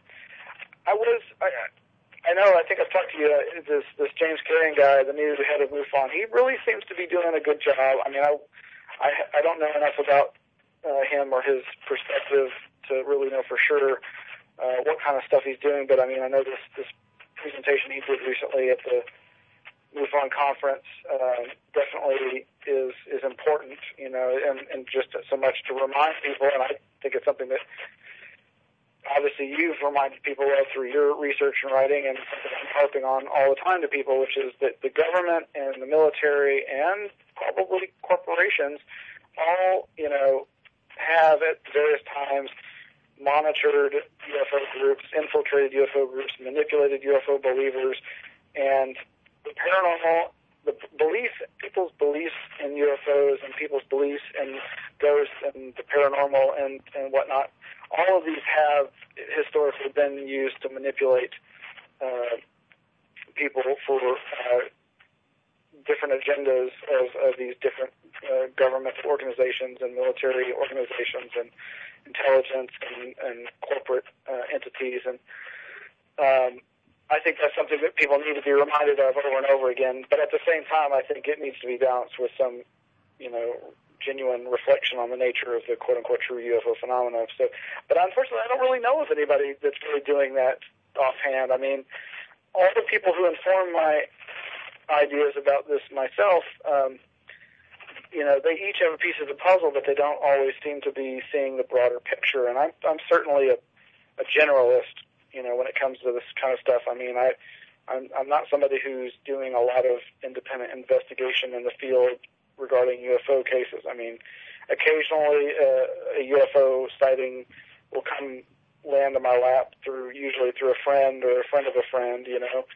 I know, I think I've talked to you, this James Carrion guy, the new head of MUFON, he really seems to be doing a good job. I mean, I don't know enough about him or his perspective to really know for sure what kind of stuff he's doing, but I mean, I know this presentation he did recently at the MUFON conference definitely is important, you know, and just so much to remind people, and I think it's something that obviously you've reminded people of through your research and writing, and something I'm harping on all the time to people, which is that the government and the military and probably corporations all, you know, have at various times monitored UFO groups, infiltrated UFO groups, manipulated UFO believers, and the paranormal, the belief, people's beliefs in UFOs and people's beliefs in ghosts and the paranormal and whatnot, all of these have historically been used to manipulate people for different agendas of these different government organizations and military organizations and intelligence and corporate entities. And I think that's something that people need to be reminded of over and over again. But at the same time, I think it needs to be balanced with some, you know, genuine reflection on the nature of the quote-unquote true UFO phenomena. So, but unfortunately, I don't really know of anybody that's really doing that offhand. I mean, all the people who inform my ideas about this myself, you know, they each have a piece of the puzzle, but they don't always seem to be seeing the broader picture. And I'm certainly a generalist, you know, when it comes to this kind of stuff. I mean, I'm not somebody who's doing a lot of independent investigation in the field regarding UFO cases. I mean, occasionally a UFO sighting will come land on my lap usually through a friend or a friend of a friend, you know,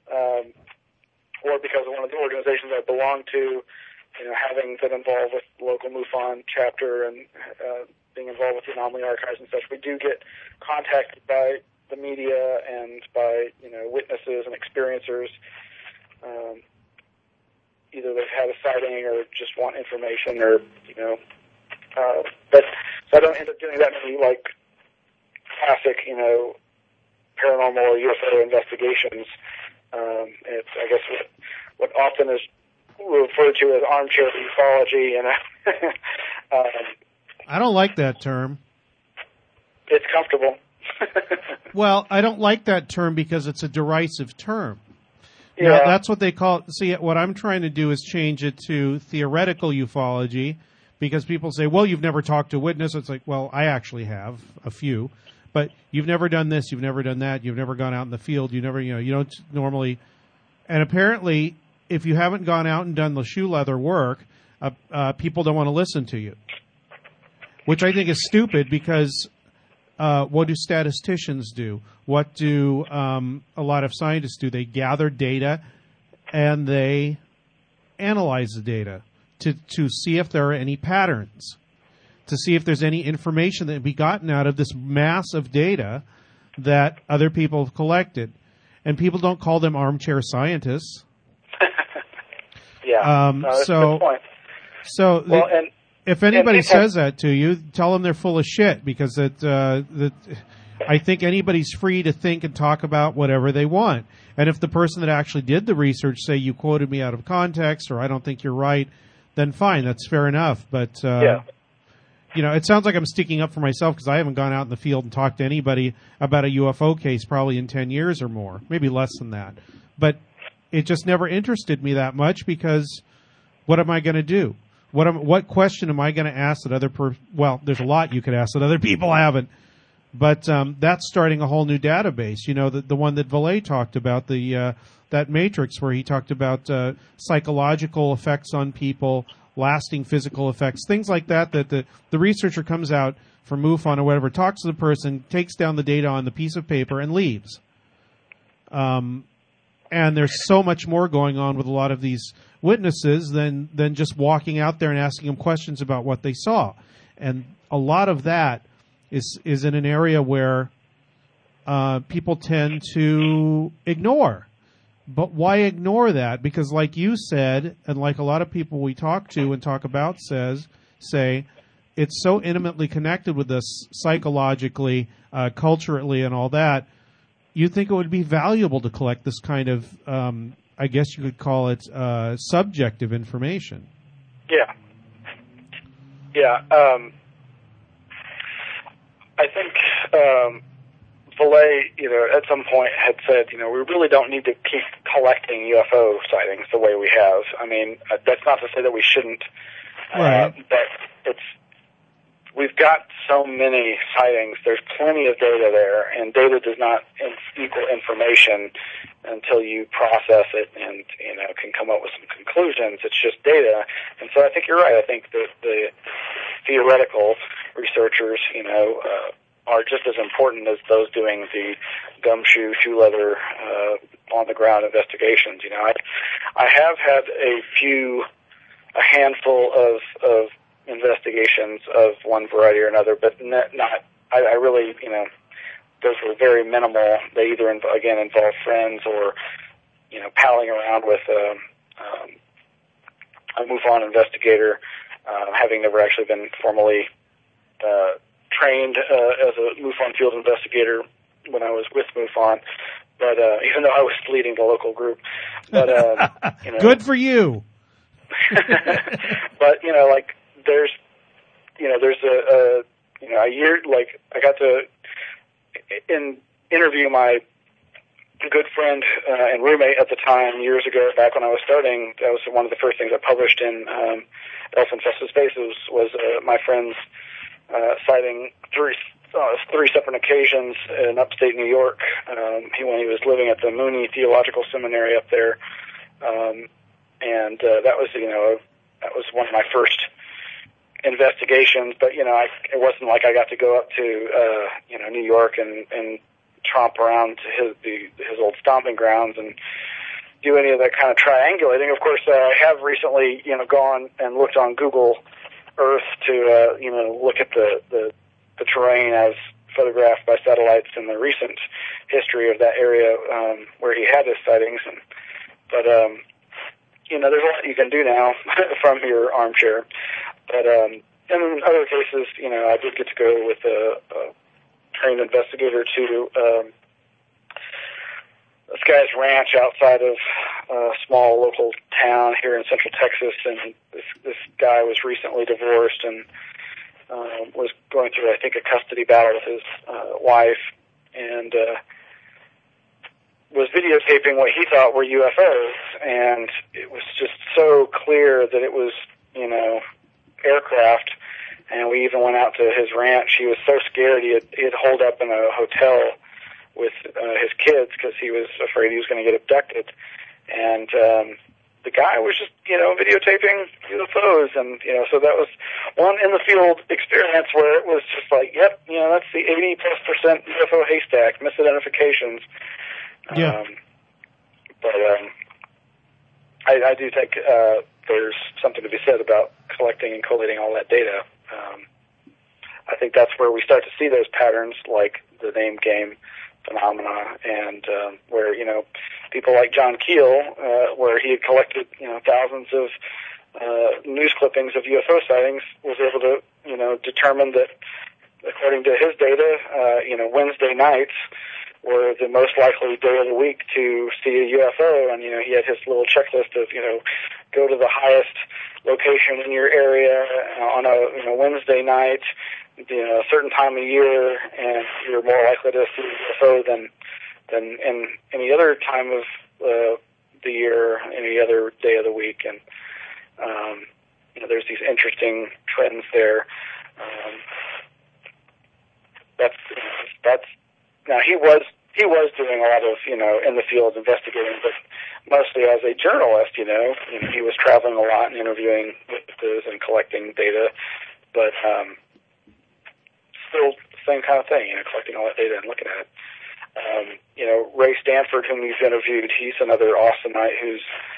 or because of one of the organizations I belong to, you know, having been involved with the local MUFON chapter and being involved with the Anomaly Archives and such. We do get contacted by the media and by, you know, witnesses and experiencers. Either they've had a sighting or just want information, or, you know, but so I don't end up doing that many, like, classic, you know, paranormal or UFO investigations. It's, I guess, what often is referred to as armchair ufology, you know. I don't like that term. It's comfortable. Well, I don't like that term because it's a derisive term. Yeah. Now, that's what they call it. See, what I'm trying to do is change it to theoretical ufology, because people say, well, you've never talked to a witness. It's like, well, I actually have a few, but you've never done this, you've never done that, you've never gone out in the field, you never, you know, you don't normally, and apparently, if you haven't gone out and done the shoe leather work, people don't want to listen to you, which I think is stupid, because what do statisticians do? What do a lot of scientists do? They gather data and they analyze the data to see if there are any patterns, to see if there's any information that can be gotten out of this mass of data that other people have collected. And people don't call them armchair scientists. Yeah. That's a good point. So well, if anybody says that to you, tell them they're full of shit, because I think anybody's free to think and talk about whatever they want. And if the person that actually did the research say you quoted me out of context or I don't think you're right, then fine, that's fair enough. But it sounds like I'm sticking up for myself because I haven't gone out in the field and talked to anybody about a UFO case probably in 10 years or more, maybe less than that. But it just never interested me that much because what am I going to do? What question am I going to ask that well, there's a lot you could ask that other people haven't. But that's starting a whole new database. The one that Vallée talked about, that matrix where he talked about psychological effects on people, lasting physical effects, things like that the researcher comes out from MUFON or whatever, talks to the person, takes down the data on the piece of paper, and leaves. And there's so much more going on with a lot of these witnesses than just walking out there and asking them questions about what they saw. And a lot of that is in an area where people tend to ignore. But why ignore that? Because like you said, and like a lot of people we talk to and talk about say, it's so intimately connected with us psychologically, culturally, and all that, you think it would be valuable to collect this kind of, I guess you could call it, subjective information. Yeah. Yeah. I think Vallée, at some point had said, we really don't need to keep collecting UFO sightings the way we have. I mean, that's not to say that we shouldn't, right. But we've got so many sightings. There's plenty of data there, and data does not equal information until you process it and can come up with some conclusions. It's just data, and so I think you're right. I think that the theoretical researchers, are just as important as those doing the gumshoe, shoe leather, on the ground investigations. I have had a handful of investigations of one variety or another, but I really, those were very minimal. They either involve friends or, palling around with a MUFON investigator, having never actually been formally trained as a MUFON field investigator when I was with MUFON, but even though I was leading the local group, but good for you. But there's a year, like I got to interview my good friend and roommate at the time years ago, back when I was starting. That was one of the first things I published in Elf Infested Spaces was my friend's sighting three separate occasions in upstate New York. When he was living at the Mooney Theological Seminary up there, and that was one of my first investigations. But it wasn't like I got to go up to New York and tromp around to his old stomping grounds and do any of that kind of triangulating. Of course, I have recently gone and looked on Google Earth to look at the terrain as photographed by satellites in the recent history of that area where he had his sightings. But there's a lot you can do now from your armchair. But in other cases, I did get to go with a trained investigator to this guy's ranch outside of a small local town here in central Texas, and this guy was recently divorced and was going through, I think, a custody battle with his wife, and was videotaping what he thought were UFOs, and it was just so clear that it was, aircraft. And we even went out to his ranch. He was so scared he had holed up in a hotel with his kids because he was afraid he was going to get abducted. And the guy was just, videotaping UFOs. And, so that was one in the field experience where it was just like, yep, that's the 80+% UFO haystack, misidentifications. Yeah. But I do think there's something to be said about collecting and collating all that data. I think that's where we start to see those patterns, like the name game phenomena, and where people like John Keel, where he had collected thousands of news clippings of UFO sightings, was able to determine that, according to his data, Wednesday nights were the most likely day of the week to see a UFO, and he had his little checklist of go to the highest location in your area on a Wednesday night, a certain time of year, and you're more likely to see a UFO than in any other time of the year, any other day of the week, and there's these interesting trends there. That's now he was doing a lot of in the field investigating, but mostly as a journalist. He was traveling a lot and interviewing witnesses and collecting data, but still the same kind of thing. Collecting all that data and looking at it. Ray Stanford, whom he's interviewed, he's another Austinite who's,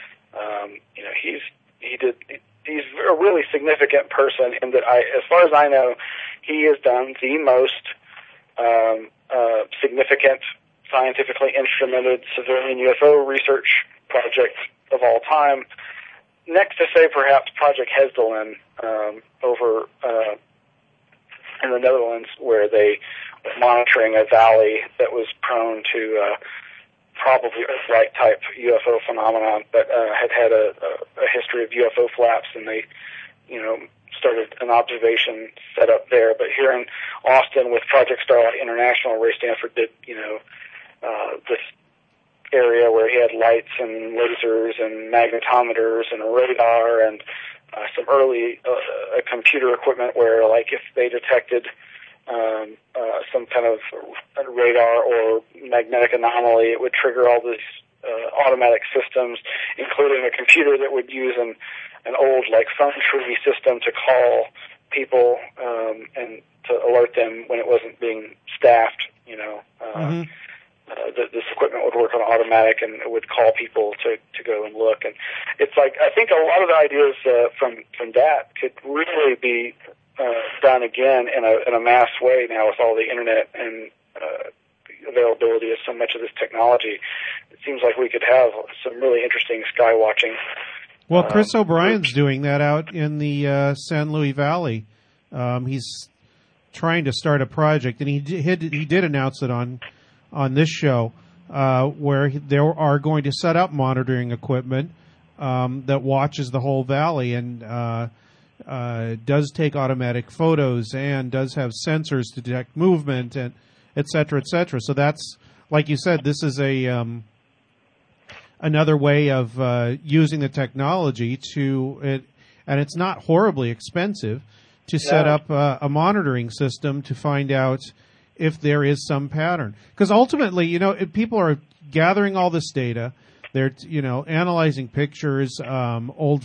he's a really significant person in that as far as I know, he has done the most significant scientifically instrumented civilian UFO research project of all time, next to say perhaps Project Hesdelin over in the Netherlands, where they were monitoring a valley that was prone to probably Earth-like type UFO phenomenon, but had a history of UFO flaps, and they started an observation set up there. But here in Austin with Project Starlight International, Ray Stanford did this area where he had lights and lasers and magnetometers and a radar and some early computer equipment where, like, if they detected some kind of radar or magnetic anomaly, it would trigger all these automatic systems, including a computer that would use an old, like, phone tree system to call people and to alert them when it wasn't being staffed. This equipment would work on automatic, and it would call people to go and look. And it's like, I think a lot of the ideas from that could really be done again in a mass way now with all the internet and availability of so much of this technology. It seems like we could have some really interesting sky watching. Well, Chris O'Brien's doing that out in the San Luis Valley. He's trying to start a project, and he did announce it on this show, where they are going to set up monitoring equipment that watches the whole valley and does take automatic photos and does have sensors to detect movement and et cetera, et cetera. So that's, like you said, this is another way of using the technology and it's not horribly expensive to set up a monitoring system to find out if there is some pattern. Because ultimately, people are gathering all this data. They're, analyzing pictures, old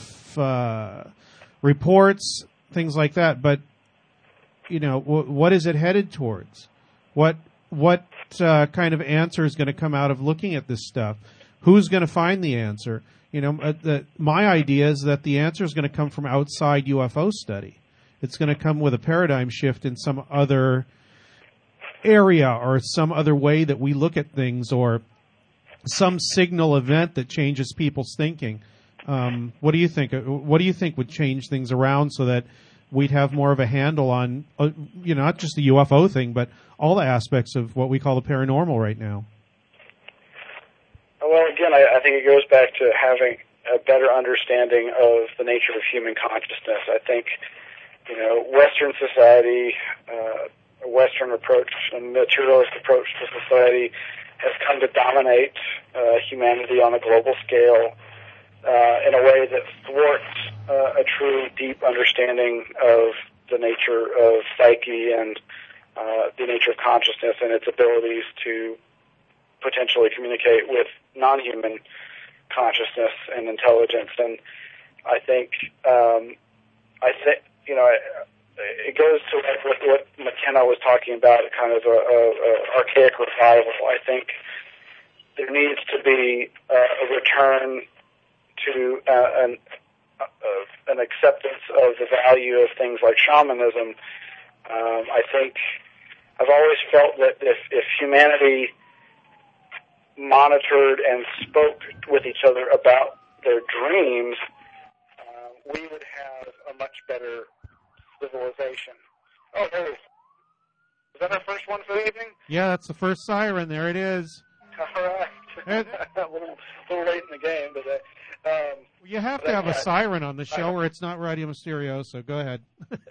reports, things like that. But, what is it headed towards? What kind of answer is going to come out of looking at this stuff? Who's going to find the answer? My idea is that the answer is going to come from outside UFO study. It's going to come with a paradigm shift in some other area or some other way that we look at things, or some signal event that changes people's thinking. What do you think? What do you think would change things around so that we'd have more of a handle on, not just the UFO thing, but all the aspects of what we call the paranormal right now? Well, again, I think it goes back to having a better understanding of the nature of human consciousness. I think, Western society, a Western approach, a materialist approach to society has come to dominate humanity on a global scale in a way that thwarts a true deep understanding of the nature of psyche and the nature of consciousness and its abilities to potentially communicate with non-human consciousness and intelligence. And I think, it goes to what McKenna was talking about, kind of a archaic revival. I think there needs to be a return to an acceptance of the value of things like shamanism. I think I've always felt that if humanity monitored and spoke with each other about their dreams, we would have a much better civilization. Oh, there it is. Is that our first one for the evening? Yeah, that's the first siren. There it is. All right. a little late in the game, but you have to have a siren on the show, or it's not Radio Mysterioso. Go ahead.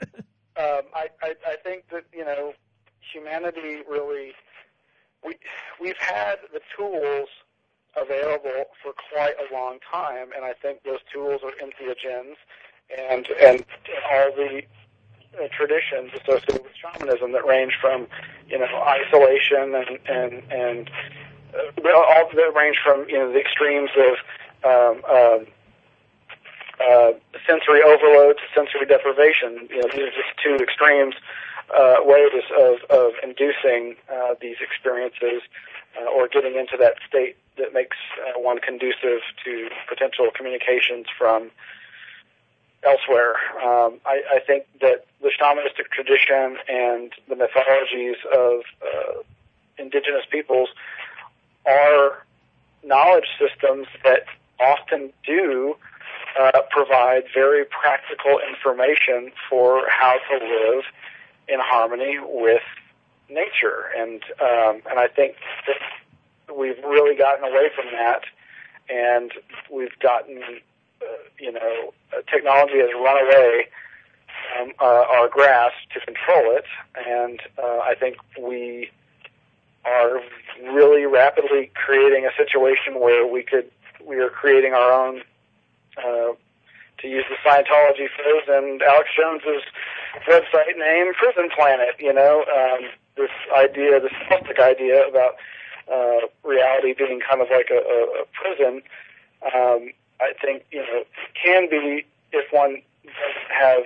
I think that humanity really we've had the tools available for quite a long time, and I think those tools are entheogens and all the traditions associated with shamanism that range from isolation and all that range from the extremes of sensory overload to sensory deprivation. These are just two extremes ways of inducing these experiences or getting into that state that makes one conducive to potential communications from elsewhere. I think that the shamanistic tradition and the mythologies of indigenous peoples are knowledge systems that often do provide very practical information for how to live in harmony with nature, and I think that we've really gotten away from that, and we've gotten technology has run away from our grasp to control it, and I think we are really rapidly creating a situation where we are creating our own, to use the Scientology phrase and Alex Jones's website name, prison planet. This idea, this mystic idea about reality being kind of like a prison. I think can be if one has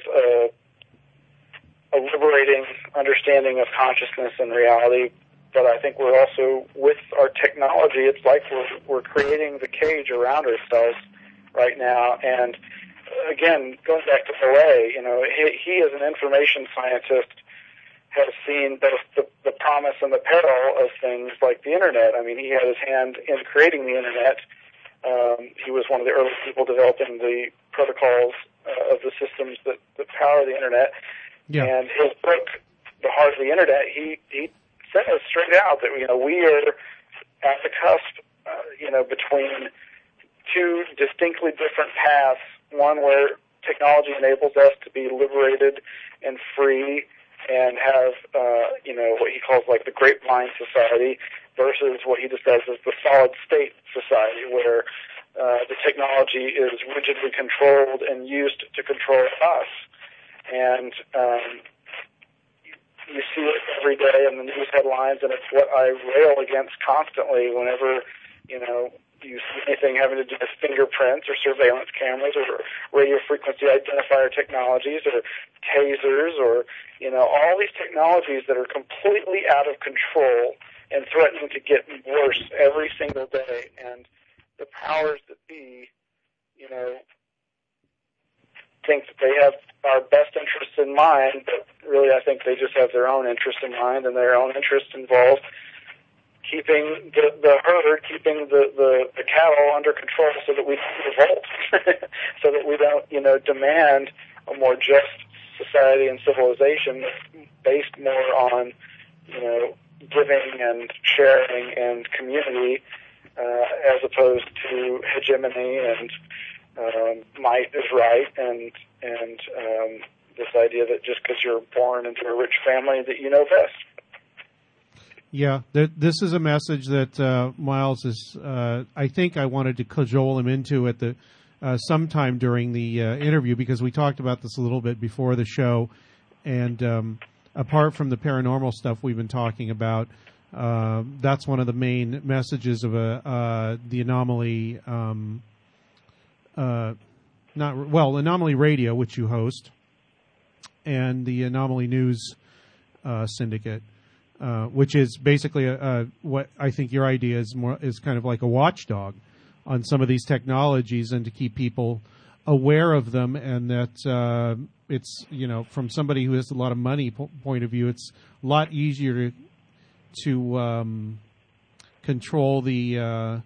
a liberating understanding of consciousness and reality. But I think we're also, with our technology, it's like we're creating the cage around ourselves right now. And again, going back to Vallée, he as an information scientist has seen both the promise and the peril of things like the internet. I mean, he had his hand in creating the internet. He was one of the early people developing the protocols of the systems that power the internet. Yeah. And his book, The Heart of the Internet, he said us straight out that we are at the cusp, between two distinctly different paths. One where technology enables us to be liberated and free and have, what he calls like the grapevine society, versus what he describes as the solid state society, where the technology is rigidly controlled and used to control us. And you see it every day in the news headlines, and it's what I rail against constantly whenever, you see anything having to do with fingerprints or surveillance cameras or radio frequency identifier technologies or tasers or, all these technologies that are completely out of control and threatening to get worse every single day. And the powers that be, think that they have our best interests in mind, but really I think they just have their own interests in mind, and their own interests involve keeping the herd, keeping the cattle under control so that we don't revolt, so that we don't, demand a more just society and civilization based more on, giving and sharing and community, as opposed to hegemony and might is right, and this idea that just because you're born into a rich family that you know best. Yeah, this is a message that Miles is. I think I wanted to cajole him into at the sometime during the interview, because we talked about this a little bit before the show, and apart from the paranormal stuff we've been talking about, that's one of the main messages of the Anomaly. Anomaly Radio, which you host, and the Anomaly News Syndicate, which is basically what I think your idea is kind of like a watchdog on some of these technologies, and to keep people aware of them, and that it's from somebody who has a lot of money point of view, it's a lot easier to control the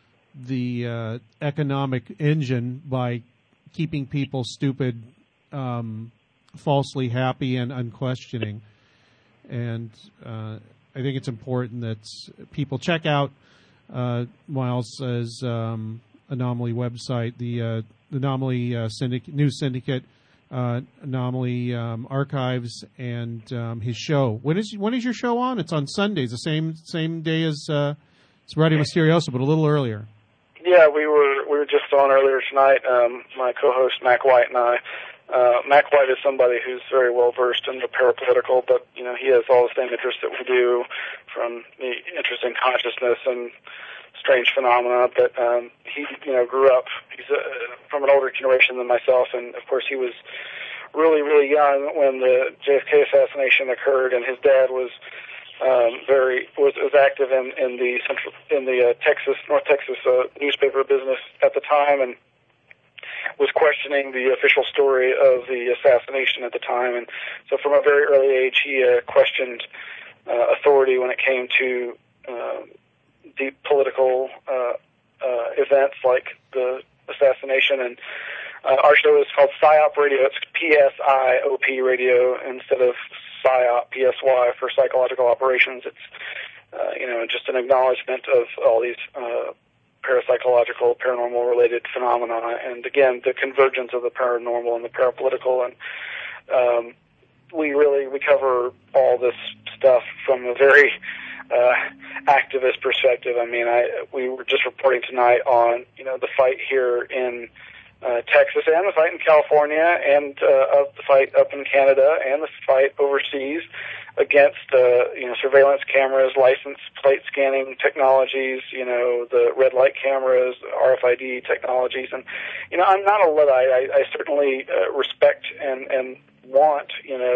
economic engine by keeping people stupid, falsely happy, and unquestioning. And I think it's important that people check out Miles' Anomaly website, the Anomaly News Syndicate, Anomaly Archives, and his show. When is your show on? It's on Sundays, the same day as it's Radio Mysterioso, but a little earlier. Yeah, we were just on earlier tonight. My co-host Mac White and I. Mac White is somebody who's very well versed in the parapolitical, but he has all the same interests that we do, from the interest in consciousness and strange phenomena. But he grew up. He's from an older generation than myself, and of course he was really, really young when the JFK assassination occurred, and his dad was active in the North Texas newspaper business at the time, and was questioning the official story of the assassination at the time. And so from a very early age, he questioned authority when it came to deep political events like the assassination. And our show is called PSYOP Radio. It's PSIOP Radio instead of PSYOP, PSY, for psychological operations. It's just an acknowledgement of all these parapsychological, paranormal-related phenomena, and again, the convergence of the paranormal and the parapolitical. And we cover all this stuff from a very activist perspective. I mean, we were just reporting tonight on the fight here in Texas, and the fight in California, and the fight up in Canada, and the fight overseas against surveillance cameras, license plate scanning technologies, the red light cameras, RFID technologies. And I'm not a Luddite. I certainly respect and want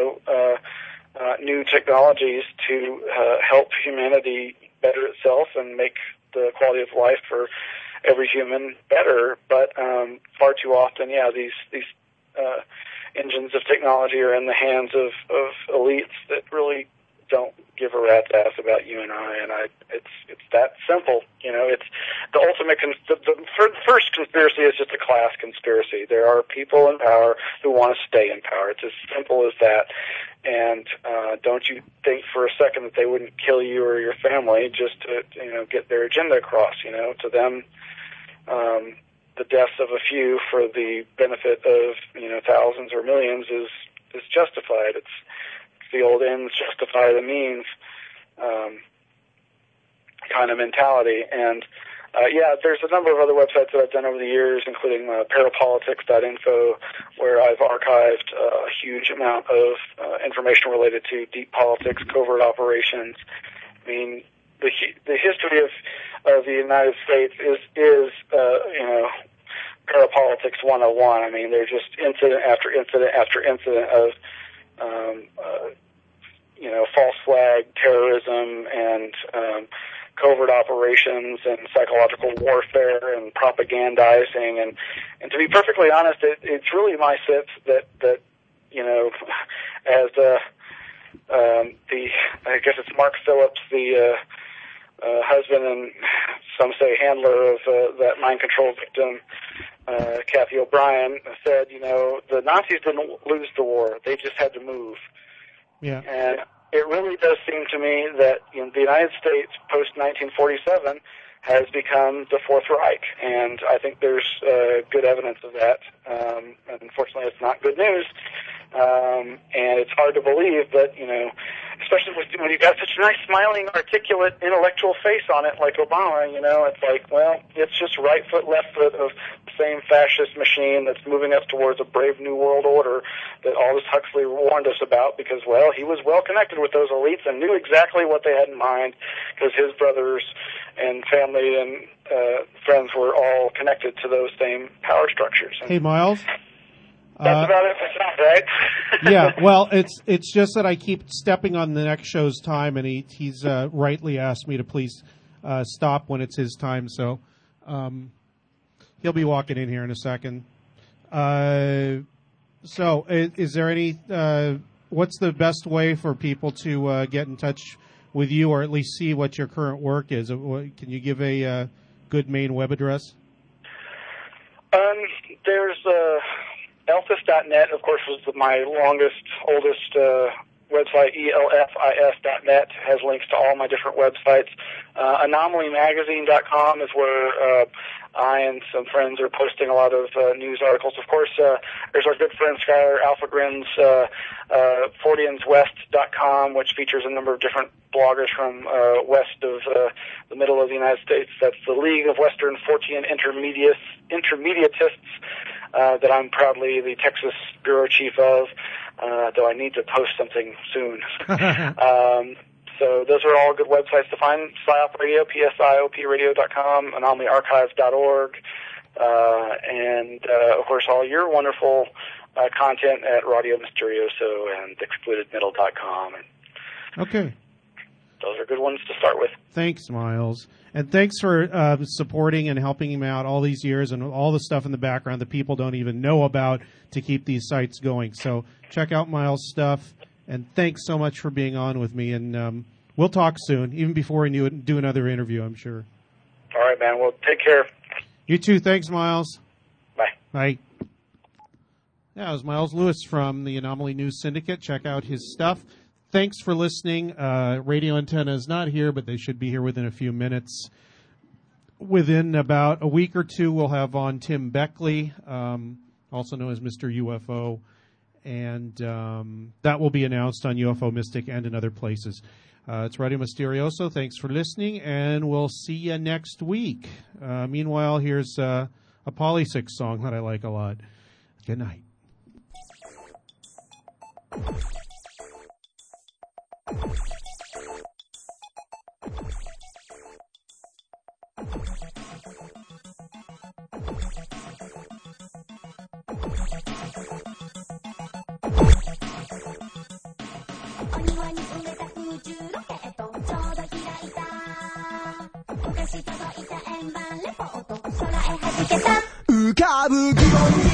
new technologies to help humanity better itself and make the quality of life for every human better. But far too often, these engines of technology are in the hands of elites that really don't give a rat's ass about you and I. And it's that simple. It's the ultimate. The first conspiracy is just a class conspiracy. There are people in power who want to stay in power. It's as simple as that. And don't you think for a second that they wouldn't kill you or your family just to get their agenda across. To them, the deaths of a few for the benefit of thousands or millions is justified. It's the old ends justify the means kind of mentality. And there's a number of other websites that I've done over the years, including parapolitics.info, where I've archived a huge amount of information related to deep politics, covert operations. I mean, the history of the United States is parapolitics 101. I mean, they're just incident after incident after incident of false flag terrorism and covert operations and psychological warfare and propagandizing. And to be perfectly honest, it's really my sense that as I guess it's Mark Phillips, the husband and some say handler of that mind control victim, Kathy O'Brien, said, the Nazis didn't lose the war; they just had to move. Yeah. And it really does seem to me that the United States post-1947 has become the Fourth Reich, and I think there's good evidence of that. And unfortunately, it's not good news, and it's hard to believe that, especially when you've got such a nice, smiling, articulate, intellectual face on it like Obama, it's like, well, it's just right foot, left foot of the same fascist machine that's moving us towards a brave new world order that Aldous Huxley warned us about because, well, he was well connected with those elites and knew exactly what they had in mind because his brothers and family and friends were all connected to those same power structures. Hey, Miles. That's about it for now, right? Yeah, well, it's just that I keep stepping on the next show's time, and he's rightly asked me to please stop when it's his time, so he'll be walking in here in a second. So is there any, what's the best way for people to get in touch with you or at least see what your current work is? Can you give a good main web address? There's Elthis.net, of course, was my longest, oldest website, elfis.net, has links to all my different websites. AnomalyMagazine.com is where I and some friends are posting a lot of news articles. Of course, there's our good friend Skylar Alphagrin's Forteanswest.com, which features a number of different bloggers from west of the middle of the United States. That's the League of Western Fortean Intermediatists that I'm proudly the Texas bureau chief of, though I need to post something soon. So those are all good websites to find. PSYOP Radio, psiopradio.com, anomalyarchives.org, and, of course, all your wonderful content at Radio Mysterioso and excludedmiddle.com. Okay. Those are good ones to start with. Thanks, Miles. And thanks for supporting and helping him out all these years and all the stuff in the background that people don't even know about to keep these sites going. So check out Miles' stuff. And thanks so much for being on with me. And we'll talk soon, even before we do another interview, I'm sure. All right, man. Well, take care. You too. Thanks, Miles. Bye. Bye. Yeah, it was Miles Lewis from the Anomaly News Syndicate. Check out his stuff. Thanks for listening. Radio Antenna is not here, but they should be here within a few minutes. Within about a week or two, we'll have on Tim Beckley, also known as Mr. UFO. And that will be announced on UFO Mystic and in other places. It's Radio Mysterioso. Thanks for listening, and we'll see you next week. Meanwhile, here's a Polysix song that I like a lot. Good night. 浮かぶ疑問に